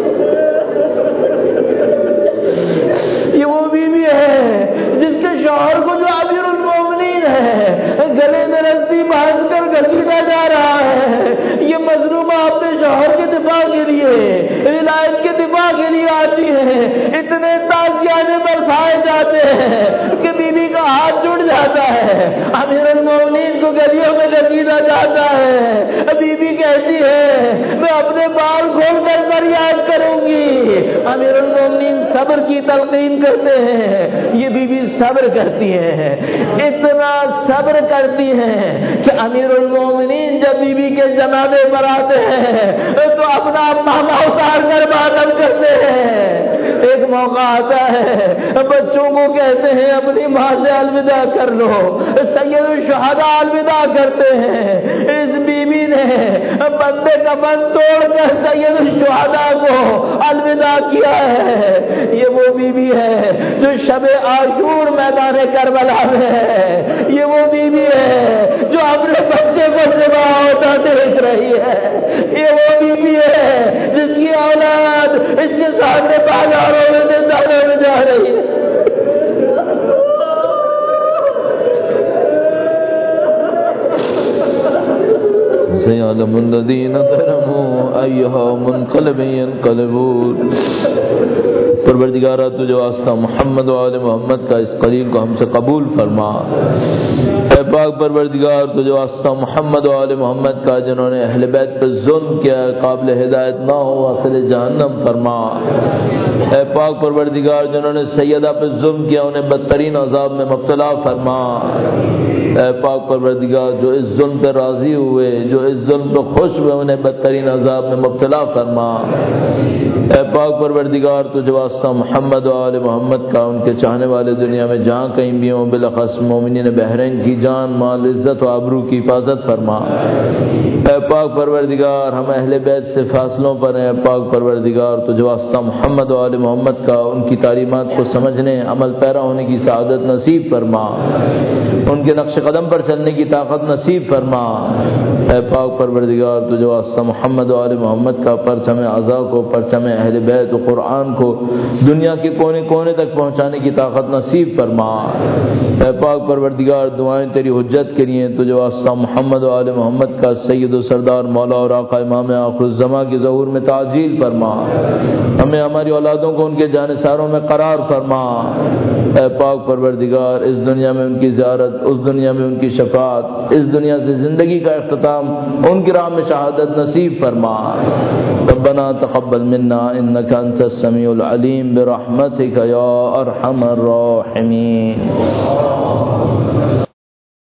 یہ وہ بیوی ہے جس کے شوہر کو جو امیر المومنین ہے گلے میں رسی باندھ کر گھسیٹا جا رہا ہے، یہ مظلومہ اپنے شوہر کے دفاع کے لیے، ولایت کے دفاع کے لیے آتی ہے، اتنے تازیانے برسائے جاتے ہیں کہ بیوی کا ہاتھ جڑ جاتا ہے، امیر المومنین کو گلیوں میں گھسیٹا جاتا ہے، بیوی کہتی ہے میں اپنے بال کھول کر فریاد کروں گی، امیر المومنین صبر کی تلقین کرتے ہیں، یہ بیوی صبر کرتی ہے، اتنا صبر کرتی ہے کہ امیر المومنین جب بیوی کے جنازے پر آتے ہیں تو اپنا ماما اتار کر ماتم کرتے ہیں۔ ایک موقع آتا ہے بچوں کو کہتے ہیں اپنی ماں سے الوداع کر لو، سید الشہداء الوداع کرتے ہیں، اس بیوی نے بندے کا بند توڑ کر سید الشہداء کو الوداع کیا ہے۔ یہ وہ بیوی ہے جو شب عاشور میدان کربلا میں ہے، یہ وہ بیوی ہے جو اپنے بچے کو ذبح ہوتا دیکھ رہی ہے، یہ وہ بیوی ہے جس کی اولاد اس کے سامنے بازاروں میں زندانوں میں جا رہی ہے۔ سيعلم الذين ظلموا أيها منقلب ينقلبون۔ پروردگارہ تجھے واسطہ محمد و آل محمد کا اس قلیل کو ہم سے قبول فرما۔ اے پاک پروردگار تجھے واسطہ محمد و آل محمد کا جنہوں نے اہل بیت پر ظلم کیا قابل ہدایت نہ ہو واصل جہنم فرما۔ اے پاک پروردگار جنہوں نے سیدہ پر ظلم کیا انہیں بدترین عذاب میں مبتلا فرما۔ اے پاک پروردگار جو اس ظلم پہ راضی ہوئے، جو اس ظلم پہ خوش ہوئے، انہیں بدترین عذاب میں مبتلا فرما۔ اے پاک پروردگار تجھے واسطہ واسطہ محمد و آل محمد کا ان کے چاہنے والے دنیا میں جہاں کہیں بھی ہوں، بالاخص مومنین بحرین کی جان مال عزت و آبرو کی حفاظت فرما۔ اے پاک پروردگار، ہم اہل بیت سے فاصلوں پر ہیں، پاک پروردگار تجھ واسطہ محمد و آل محمد کا ان کی تعلیمات کو سمجھنے عمل پیرا ہونے کی سعادت نصیب فرما، ان کے نقش قدم پر چلنے کی طاقت نصیب فرما۔ اے پاک پروردگار تجھ واسطہ محمد و آل محمد کا پرچم عزا کو، پرچم اہل بیت و قرآن کو دنیا کے کونے کونے تک پہنچانے کی طاقت نصیب فرما۔ اے پاک پروردگار دعائیں تیری حجت کے لیے تجھ واسطہ محمد و آل محمد کا سید و سردار مولا اور آقا امام آخر الزماں کے ظہور میں تعجیل فرما، ہمیں ہماری اولادوں کو ان کے جانثاروں میں قرار فرما۔ اے پاک پروردگار اس دنیا میں ان کی زیارت، اس دنیا میں ان کی شفاعت، اس دنیا سے زندگی کا اختتام ان کی راہ میں شہادت نصیب فرما۔ ربنا تقبل منا انك انت السميع العليم برحمتك يا ارحم الراحمين۔